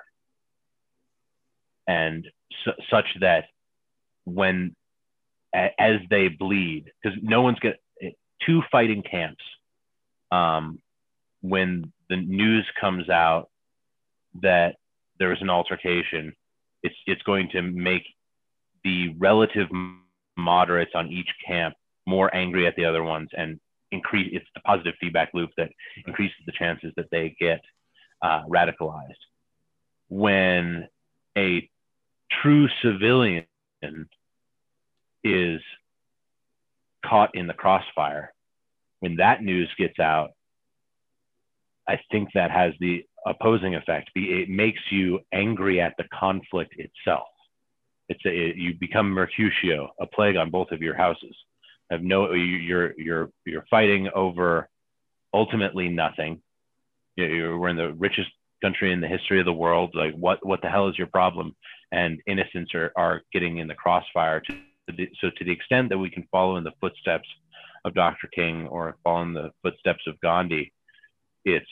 Speaker 2: and such that when, as they bleed, because no one's got two fighting camps, when the news comes out that there is an altercation, it's going to make the relative moderates on each camp more angry at the other ones, and it's the positive feedback loop that increases the chances that they get radicalized. When a true civilian is caught in the crossfire, when that news gets out, I think that has the opposing effect. It makes you angry at the conflict itself. You become Mercutio, a plague on both of your houses. You're fighting over ultimately nothing. We're in the richest country in the history of the world. Like, what the hell is your problem? And innocents are getting in the crossfire. So to the extent that we can follow in the footsteps of Dr. King, or follow in the footsteps of Gandhi, it's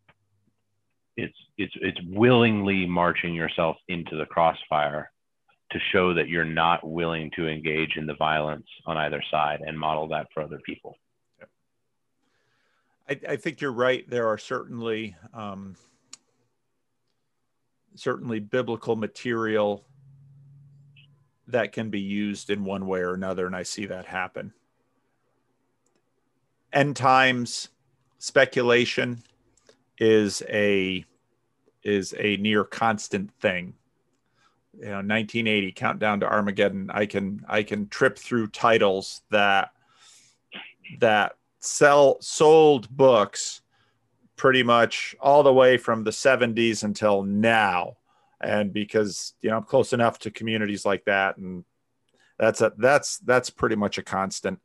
Speaker 2: willingly marching yourself into the crossfire to show that you're not willing to engage in the violence on either side and model that for other people.
Speaker 1: I think you're right. There are certainly biblical material that can be used in one way or another, and I see that happen. End times speculation is a near constant thing. 1980, Countdown to Armageddon. I can trip through titles that sold books pretty much all the way from the 70s until now. And because, I'm close enough to communities like that, and that's pretty much a constant.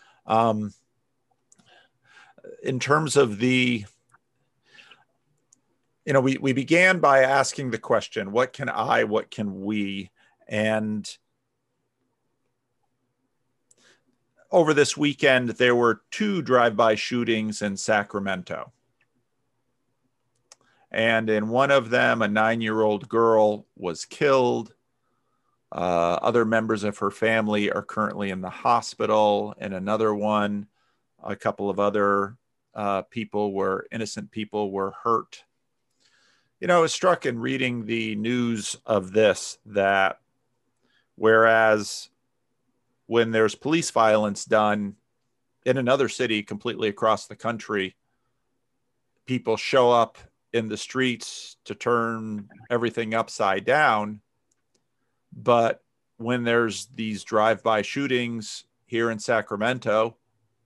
Speaker 1: In terms of we began by asking the question, what can we? And over this weekend, there were 2 drive-by shootings in Sacramento. And in one of them, a 9-year-old girl was killed. Other members of her family are currently in the hospital. In another one, a couple of other innocent people were hurt. I was struck in reading the news of this that whereas when there's police violence done in another city completely across the country, people show up in the streets to turn everything upside down. But when there's these drive-by shootings here in Sacramento,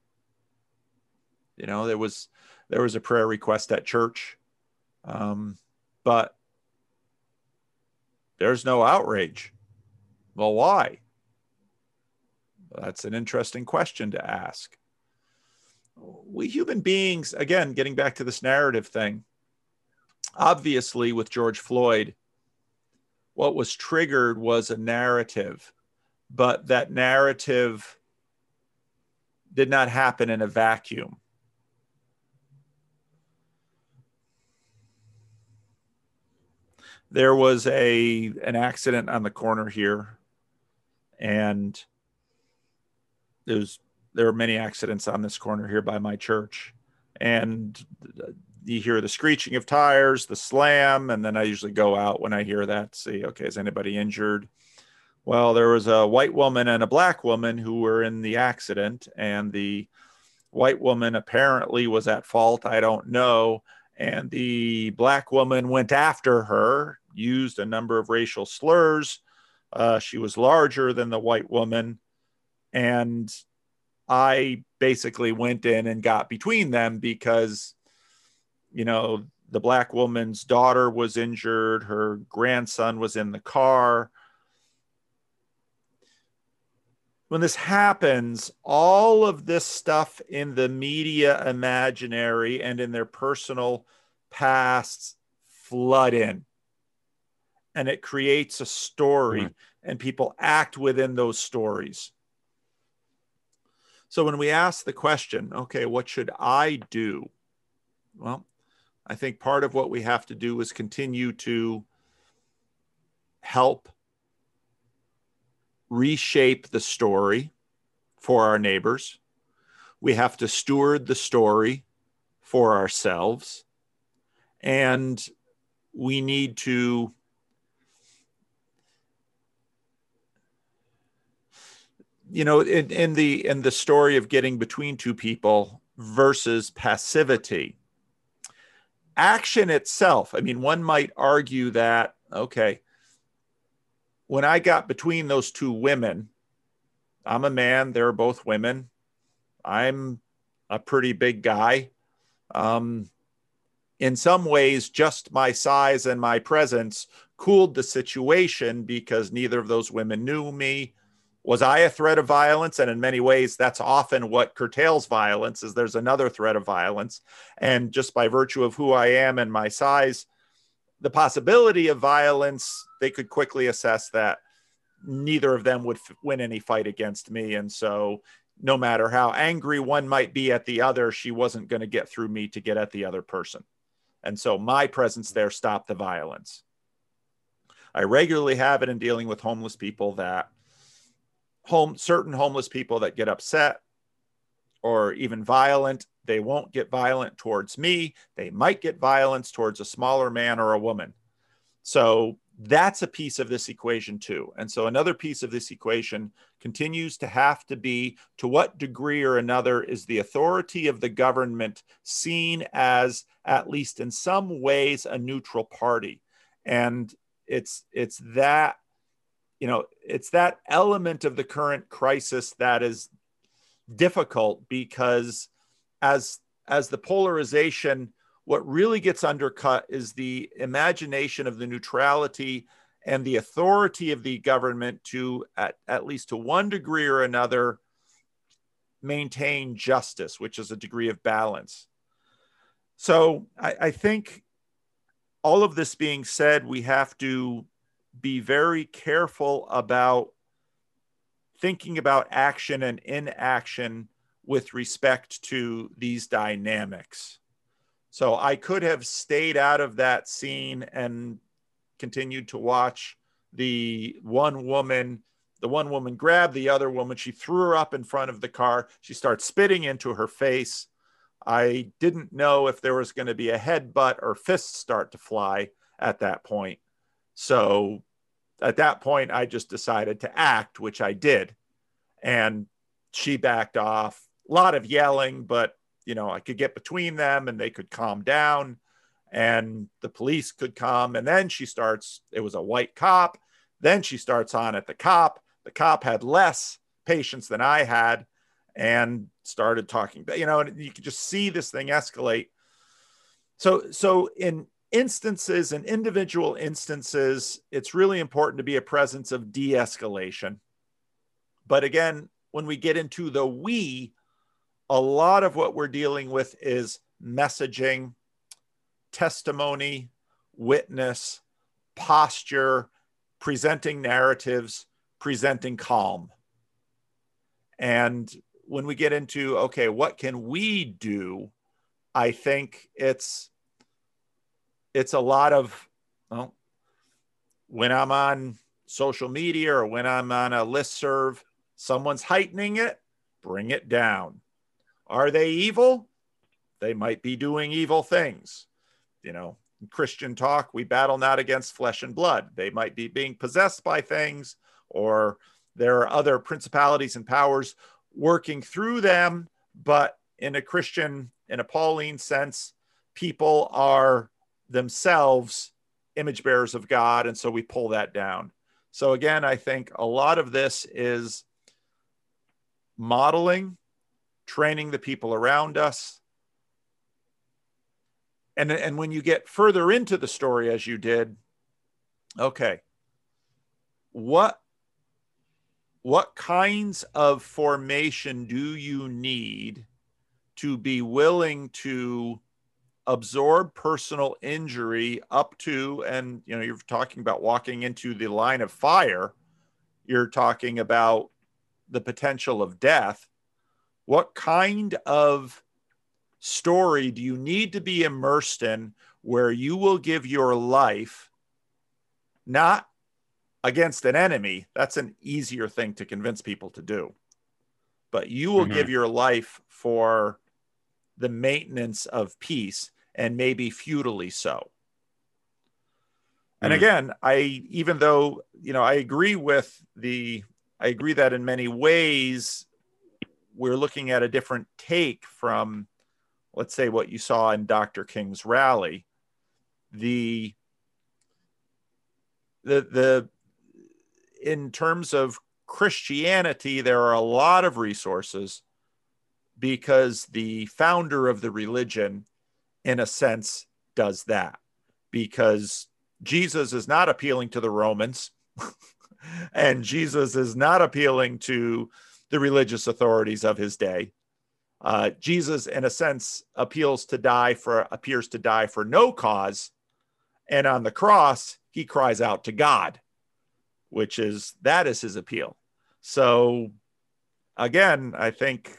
Speaker 1: there was a prayer request at church, but there's no outrage. Well, why? That's an interesting question to ask. We human beings, again, getting back to this narrative thing, obviously with George Floyd, what was triggered was a narrative, but that narrative did not happen in a vacuum. There was an accident on the corner here, and there were many accidents on this corner here by my church, and you hear the screeching of tires, the slam, and then I usually go out when I hear that, see, okay, is anybody injured? Well, there was a white woman and a black woman who were in the accident, and the white woman apparently was at fault. I don't know. And the black woman went after her, used a number of racial slurs. She was larger than the white woman. And I basically went in and got between them because, the black woman's daughter was injured. Her grandson was in the car. When this happens, all of this stuff in the media imaginary and in their personal pasts flood in. And it creates a story, and people act within those stories. So when we ask the question, okay, what should I do? Well, I think part of what we have to do is continue to help reshape the story for our neighbors. We have to steward the story for ourselves. And we need to in the story of getting between two people versus passivity, action itself, one might argue that, okay, when I got between those two women, I'm a man, they're both women. I'm a pretty big guy. In some ways, just my size and my presence cooled the situation because neither of those women knew me. Was I a threat of violence? And in many ways, that's often what curtails violence, is there's another threat of violence. And just by virtue of who I am and my size, the possibility of violence, they could quickly assess that neither of them would win any fight against me. And so no matter how angry one might be at the other, she wasn't going to get through me to get at the other person. And so my presence there stopped the violence. I regularly have it in dealing with homeless people that certain homeless people that get upset or even violent, they won't get violent towards me. They might get violence towards a smaller man or a woman. So that's a piece of this equation too. And so another piece of this equation continues to have to be, to what degree or another is the authority of the government seen as, at least in some ways, a neutral party? And it's that, it's that element of the current crisis that is difficult, because as the polarization, what really gets undercut is the imagination of the neutrality and the authority of the government to, at least to one degree or another, maintain justice, which is a degree of balance. So I think, all of this being said, we have to be very careful about thinking about action and inaction with respect to these dynamics. So I could have stayed out of that scene and continued to watch the one woman grabbed the other woman. She threw her up in front of the car. She starts spitting into her face. I didn't know if there was going to be a headbutt or fists start to fly at that point. So at that point, I just decided to act, which I did. And she backed off. A lot of yelling, but I could get between them and they could calm down and the police could come. And then it was a white cop. Then she starts on at the cop. The cop had less patience than I had and started talking, and you could just see this thing escalate. So in individual instances, it's really important to be a presence of de-escalation. But again, when we get into a lot of what we're dealing with is messaging, testimony, witness, posture, presenting narratives, presenting calm. And when we get into, okay, what can we do? I think it's a lot of, when I'm on social media or when I'm on a listserv, someone's heightening it, bring it down. Are they evil? They might be doing evil things. In Christian talk, we battle not against flesh and blood. They might be being possessed by things, or there are other principalities and powers working through them. But in a Pauline sense, people are themselves image bearers of God. And so we pull that down. So again, I think a lot of this is modeling, training the people around us. And when you get further into the story, as you did, okay, what kinds of formation do you need to be willing to absorb personal injury up to, and you're talking about walking into the line of fire, you're talking about the potential of death. What kind of story do you need to be immersed in where you will give your life, not against an enemy? That's an easier thing to convince people to do. But you will give your life for the maintenance of peace, and maybe futilely so. And again, even though, I agree that in many ways we're looking at a different take from, let's say, what you saw in Dr. King's rally. In terms of Christianity, there are a lot of resources because the founder of the religion, in a sense, does that, because Jesus is not appealing to the Romans and Jesus is not appealing to the religious authorities of his day. Jesus, in a sense, appears to die for no cause. And on the cross, he cries out to God, that is his appeal. So again, I think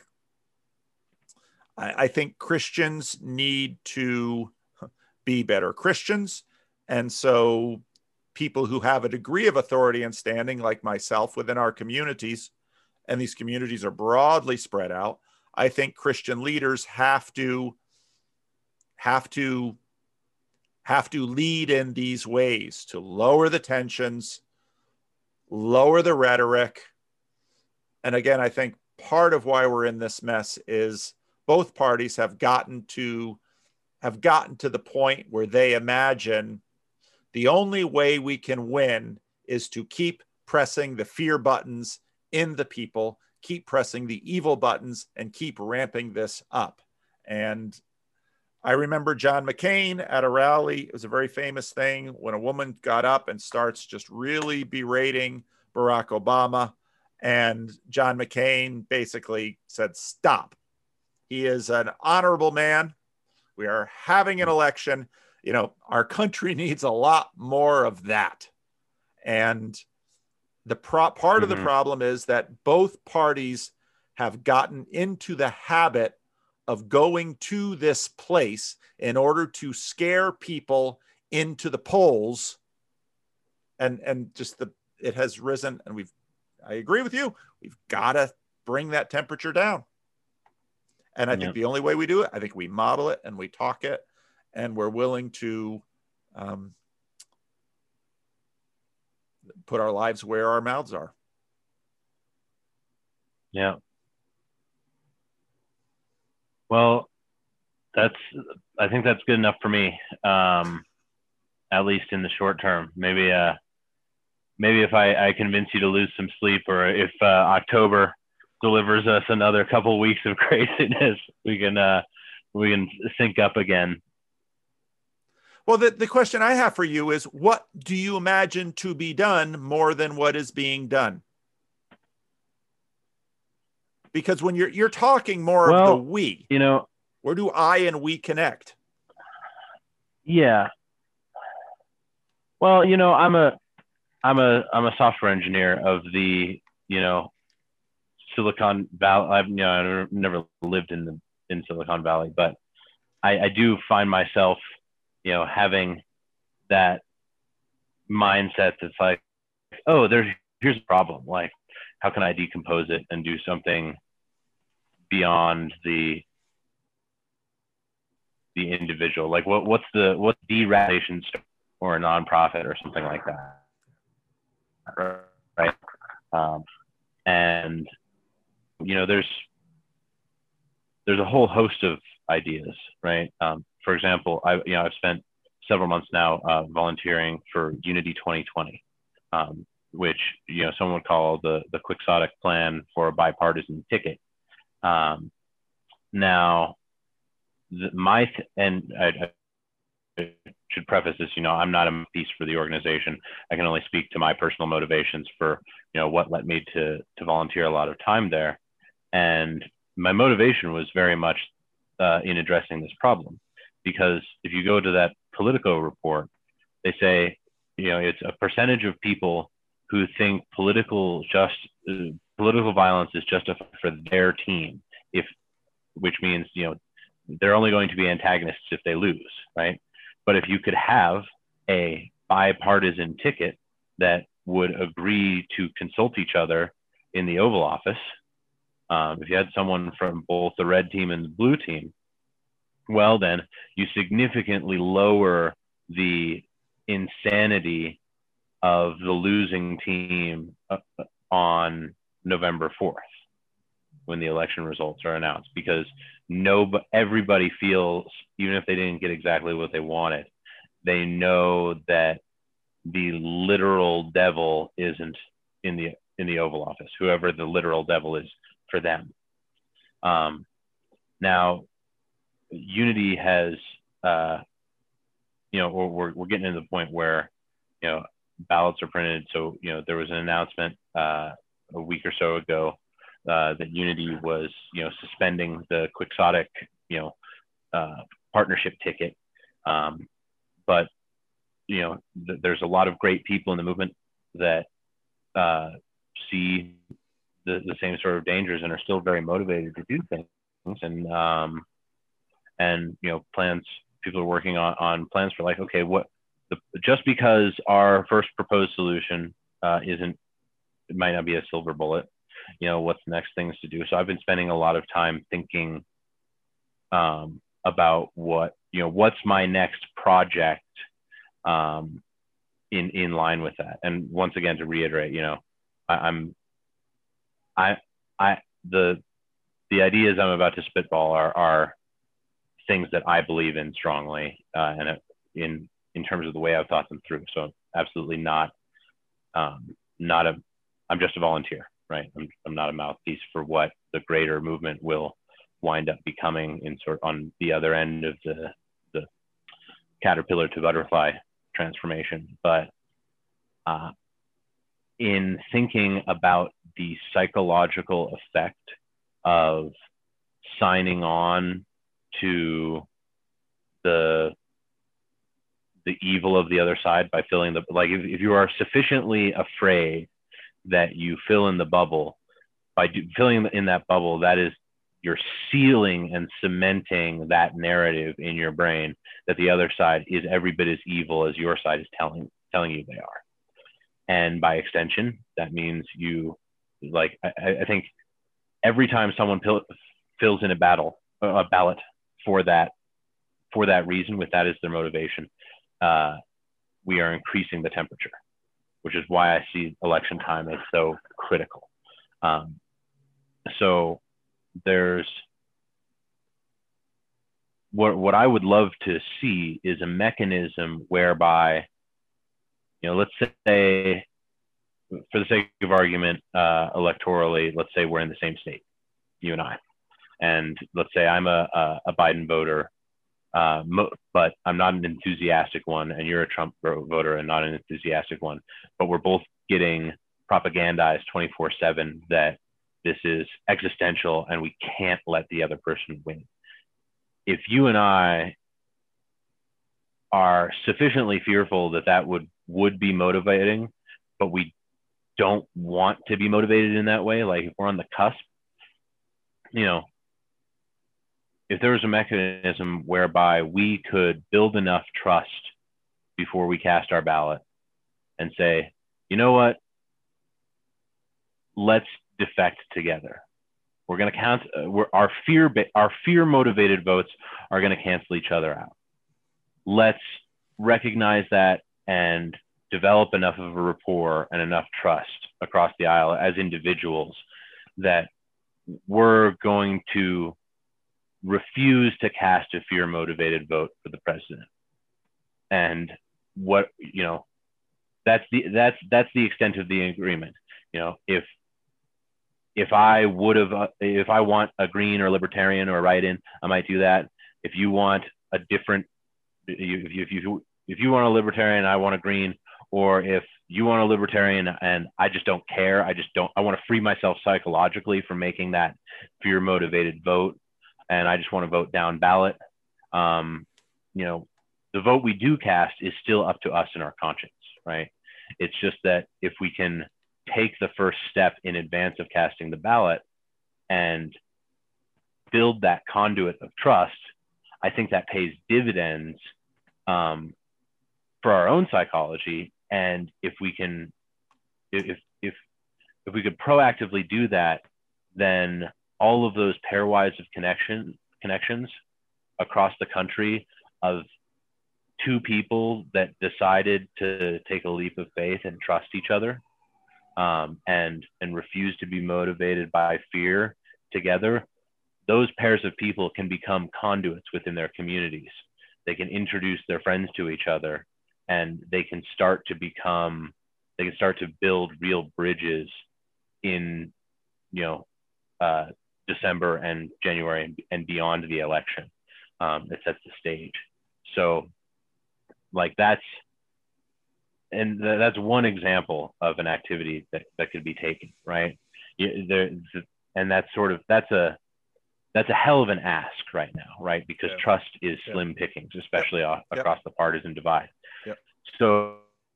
Speaker 1: Christians need to be better Christians. And so people who have a degree of authority and standing, like myself, within our communities, and these communities are broadly spread out, I think Christian leaders have to lead in these ways to lower the tensions, lower the rhetoric. And again, I think part of why we're in this mess is both parties have gotten to the point where they imagine the only way we can win is to keep pressing the fear buttons in the people, keep pressing the evil buttons, and keep ramping this up. And I remember John McCain at a rally. It was a very famous thing when a woman got up and starts just really berating Barack Obama. And John McCain basically said, stop. He is an honorable man. We are having an election. You know, our country needs a lot more of that. And the part of the problem is that both parties have gotten into the habit of going to this place in order to scare people into the polls. And just it has risen, and I agree with you. We've got to bring that temperature down. And I think the only way we do it, I think we model it and we talk it, and we're willing to put our lives where our mouths are.
Speaker 2: Yeah. Well, I think that's good enough for me, at least in the short term. Maybe if I convince you to lose some sleep, or if October delivers us another couple of weeks of craziness, we can sync up again.
Speaker 1: Well, the question I have for you is, what do you imagine to be done more than what is being done? Because when you're talking more of the we,
Speaker 2: you know,
Speaker 1: where do I and we connect?
Speaker 2: Yeah. Well, you know, I'm a software engineer of the, you know, Silicon Valley. I've never lived in Silicon Valley, but I do find myself, you know, having that mindset that's like, oh, here's a problem. Like, how can I decompose it and do something beyond the individual? Like, what's the relation or a nonprofit or something like that, right? And you know, there's a whole host of ideas, right? For example, I've spent several months now volunteering for Unity 2020, which, you know, someone would call the quixotic plan for a bipartisan ticket. Now, I should preface this, you know, I'm not a mouthpiece for the organization. I can only speak to my personal motivations for, you know, what led me to volunteer a lot of time there. And my motivation was very much in addressing this problem, because if you go to that Politico report, they say, you know, it's a percentage of people who think political violence is justified for their team, which means, you know, they're only going to be antagonists if they lose, right? But if you could have a bipartisan ticket that would agree to consult each other in the Oval Office, if you had someone from both the red team and the blue team, well, then you significantly lower the insanity of the losing team on November 4th, when the election results are announced, because everybody feels, even if they didn't get exactly what they wanted, they know that the literal devil isn't in the Oval Office, whoever the literal devil is for them. Now, Unity has, you know, we're getting to the point where, you know, ballots are printed. So, you know, there was an announcement a week or so ago that Unity was, you know, suspending the quixotic, you know, partnership ticket. But, you know, there's a lot of great people in the movement that see the same sort of dangers and are still very motivated to do things. And you know, people are working on plans for, like, okay, just because our first proposed solution it might not be a silver bullet, what's the next things to do. So I've been spending a lot of time thinking about what's my next project in line with that. And once again, to reiterate, the ideas I'm about to spitball are things that I believe in strongly, and in terms of the way I've thought them through. So absolutely not I'm just a volunteer, right? I'm not a mouthpiece for what the greater movement will wind up becoming on the other end of the caterpillar to butterfly transformation. But in thinking about the psychological effect of signing on to the evil of the other side by filling if you are sufficiently afraid that you fill in the bubble, filling in that bubble, that is, you're sealing and cementing that narrative in your brain that the other side is every bit as evil as your side is telling you they are. And by extension, that means I think every time someone fills in a ballot for that reason, with that as their motivation, we are increasing the temperature, which is why I see election time as so critical. So there's what I would love to see is a mechanism whereby, let's say, for the sake of argument, electorally, let's say we're in the same state, you and I, and let's say I'm a Biden voter, but I'm not an enthusiastic one, and you're a Trump voter and not an enthusiastic one, but we're both getting propagandized 24/7 that this is existential and we can't let the other person win. If you and I are sufficiently fearful that would be motivating, but we don't want to be motivated in that way, like if we're on the cusp, if there was a mechanism whereby we could build enough trust before we cast our ballot and say, you know what, let's defect together. We're going to count. Our fear motivated votes are going to cancel each other out. Let's recognize that and develop enough of a rapport and enough trust across the aisle as individuals that we're going to refuse to cast a fear motivated vote for the president. And that's the extent of the agreement. If I want a green or libertarian or write-in, I might do that. If you want a different, if you want a libertarian, I want a green, or if you want a libertarian and I just don't care, I want to free myself psychologically from making that fear motivated vote, and I just want to vote down ballot. The vote we do cast is still up to us and our conscience, right? It's just that if we can take the first step in advance of casting the ballot and build that conduit of trust, I think that pays dividends for our own psychology. And if we can, if we could proactively do that, then all of those pairwise of connections across the country of two people that decided to take a leap of faith and trust each other, and refuse to be motivated by fear together, those pairs of people can become conduits within their communities. They can introduce their friends to each other, and they can start to build real bridges in, December and January and beyond the election. It sets the stage. So that's one example of an activity that could be taken, right? And that's a hell of an ask right now, right? Because trust is slim pickings, especially across the partisan divide.
Speaker 1: Yep.
Speaker 2: So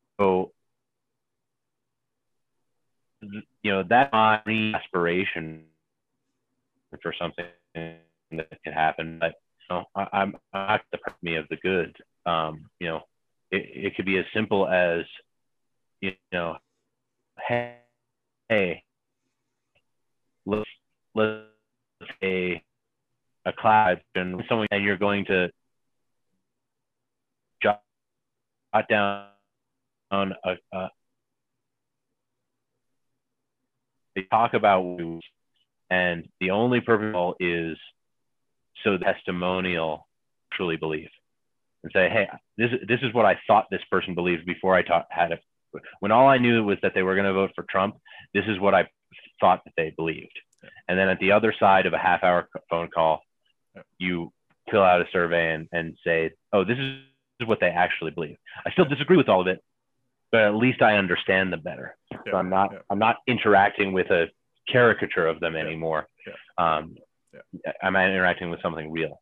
Speaker 2: that's my aspiration for something that can happen. But I'm not the me of the good. it could be as simple as, you know, hey, let's a class and someone, and you're going to jot down they talk about, and the only purpose is so the testimonial truly believe, and say, hey, this is what I thought this person believed before I had it. When all I knew was that they were going to vote for Trump, this is what I thought that they believed. And then at the other side of a half-hour phone call, you fill out a survey and say, oh, this is what they actually believe. I still disagree with all of it, but at least I understand them better. So I'm not interacting with a caricature of them anymore. I'm interacting with something real.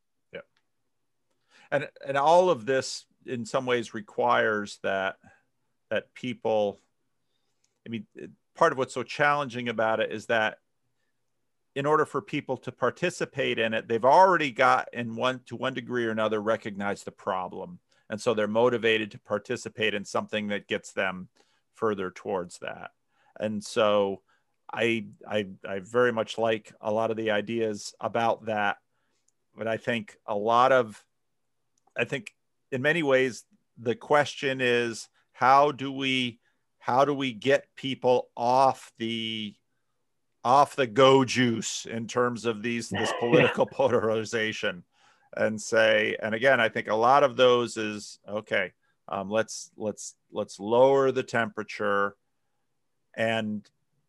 Speaker 1: And all of this in some ways requires that people, I mean, part of what's so challenging about it is that in order for people to participate in it, they've already got to one degree or another recognized the problem. And so they're motivated to participate in something that gets them further towards that. And so I very much like a lot of the ideas about that, but I think in many ways, the question is, how do we get people off the go juice in terms of this political polarization, and say, and again, I think a lot of those is, okay, let's lower the temperature, and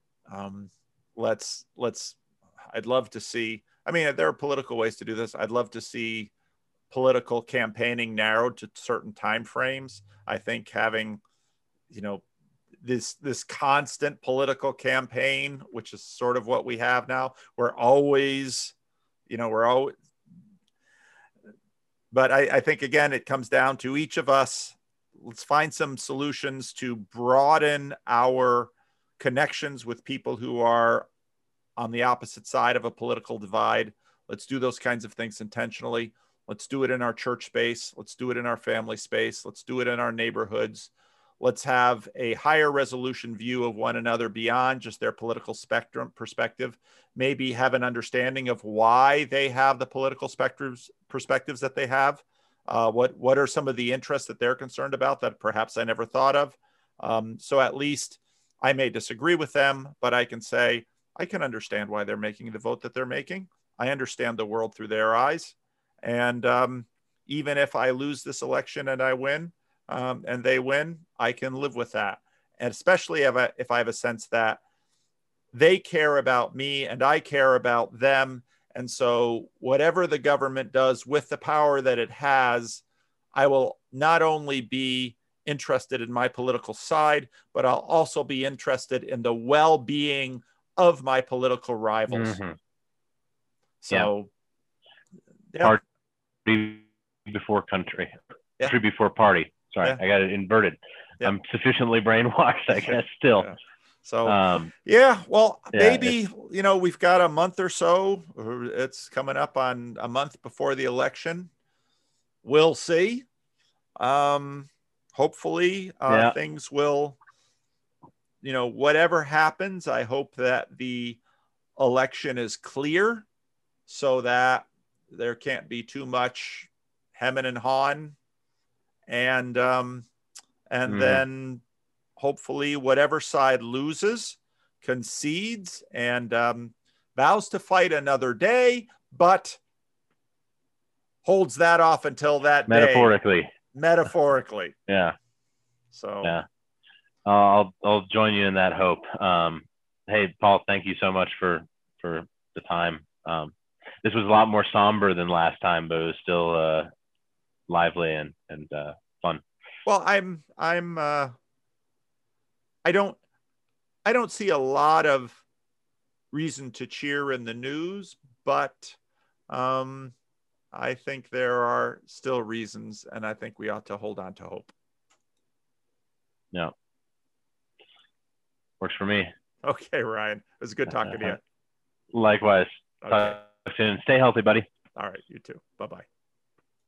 Speaker 1: I'd love to see, I mean, there are political ways to do this. I'd love to see political campaigning narrowed to certain timeframes. I think having, this constant political campaign, which is sort of what we have now, but I think, again, it comes down to each of us. Let's find some solutions to broaden our connections with people who are on the opposite side of a political divide. Let's do those kinds of things intentionally. Let's do it in our church space. Let's do it in our family space. Let's do it in our neighborhoods. Let's have a higher resolution view of one another beyond just their political spectrum perspective. Maybe have an understanding of why they have the political perspectives that they have. What are some of the interests that they're concerned about that perhaps I never thought of? So at least I may disagree with them, but I can say, I can understand why they're making the vote that they're making. I understand the world through their eyes. And even if I lose this election and I win, and they win, I can live with that. And especially if I have a sense that they care about me and I care about them. And so whatever the government does with the power that it has, I will not only be interested in my political side, but I'll also be interested in the well-being of my political rivals.
Speaker 2: Mm-hmm.
Speaker 1: So,
Speaker 2: Party before country. Country before party. Sorry, I got it inverted. I'm sufficiently brainwashed, I guess, still.
Speaker 1: So, well, maybe, we've got a month or so. It's coming up on a month before the election. We'll see. Hopefully, things will, whatever happens, I hope that the election is clear so that there can't be too much hemming and hawing. And then hopefully whatever side loses concedes and vows to fight another day, but holds that off until that
Speaker 2: day.
Speaker 1: Metaphorically.
Speaker 2: Yeah.
Speaker 1: So
Speaker 2: I'll join you in that hope. Hey, Paul, thank you so much for the time. This was a lot more somber than last time, but it was still lively and fun.
Speaker 1: Well, I don't see a lot of reason to cheer in the news, but I think there are still reasons, and I think we ought to hold on to hope.
Speaker 2: Yeah. Works for me.
Speaker 1: Okay, Ryan. It was good talking to you.
Speaker 2: Likewise.
Speaker 1: Okay.
Speaker 2: Talk soon. Stay healthy, buddy.
Speaker 1: All right. You too. Bye-bye.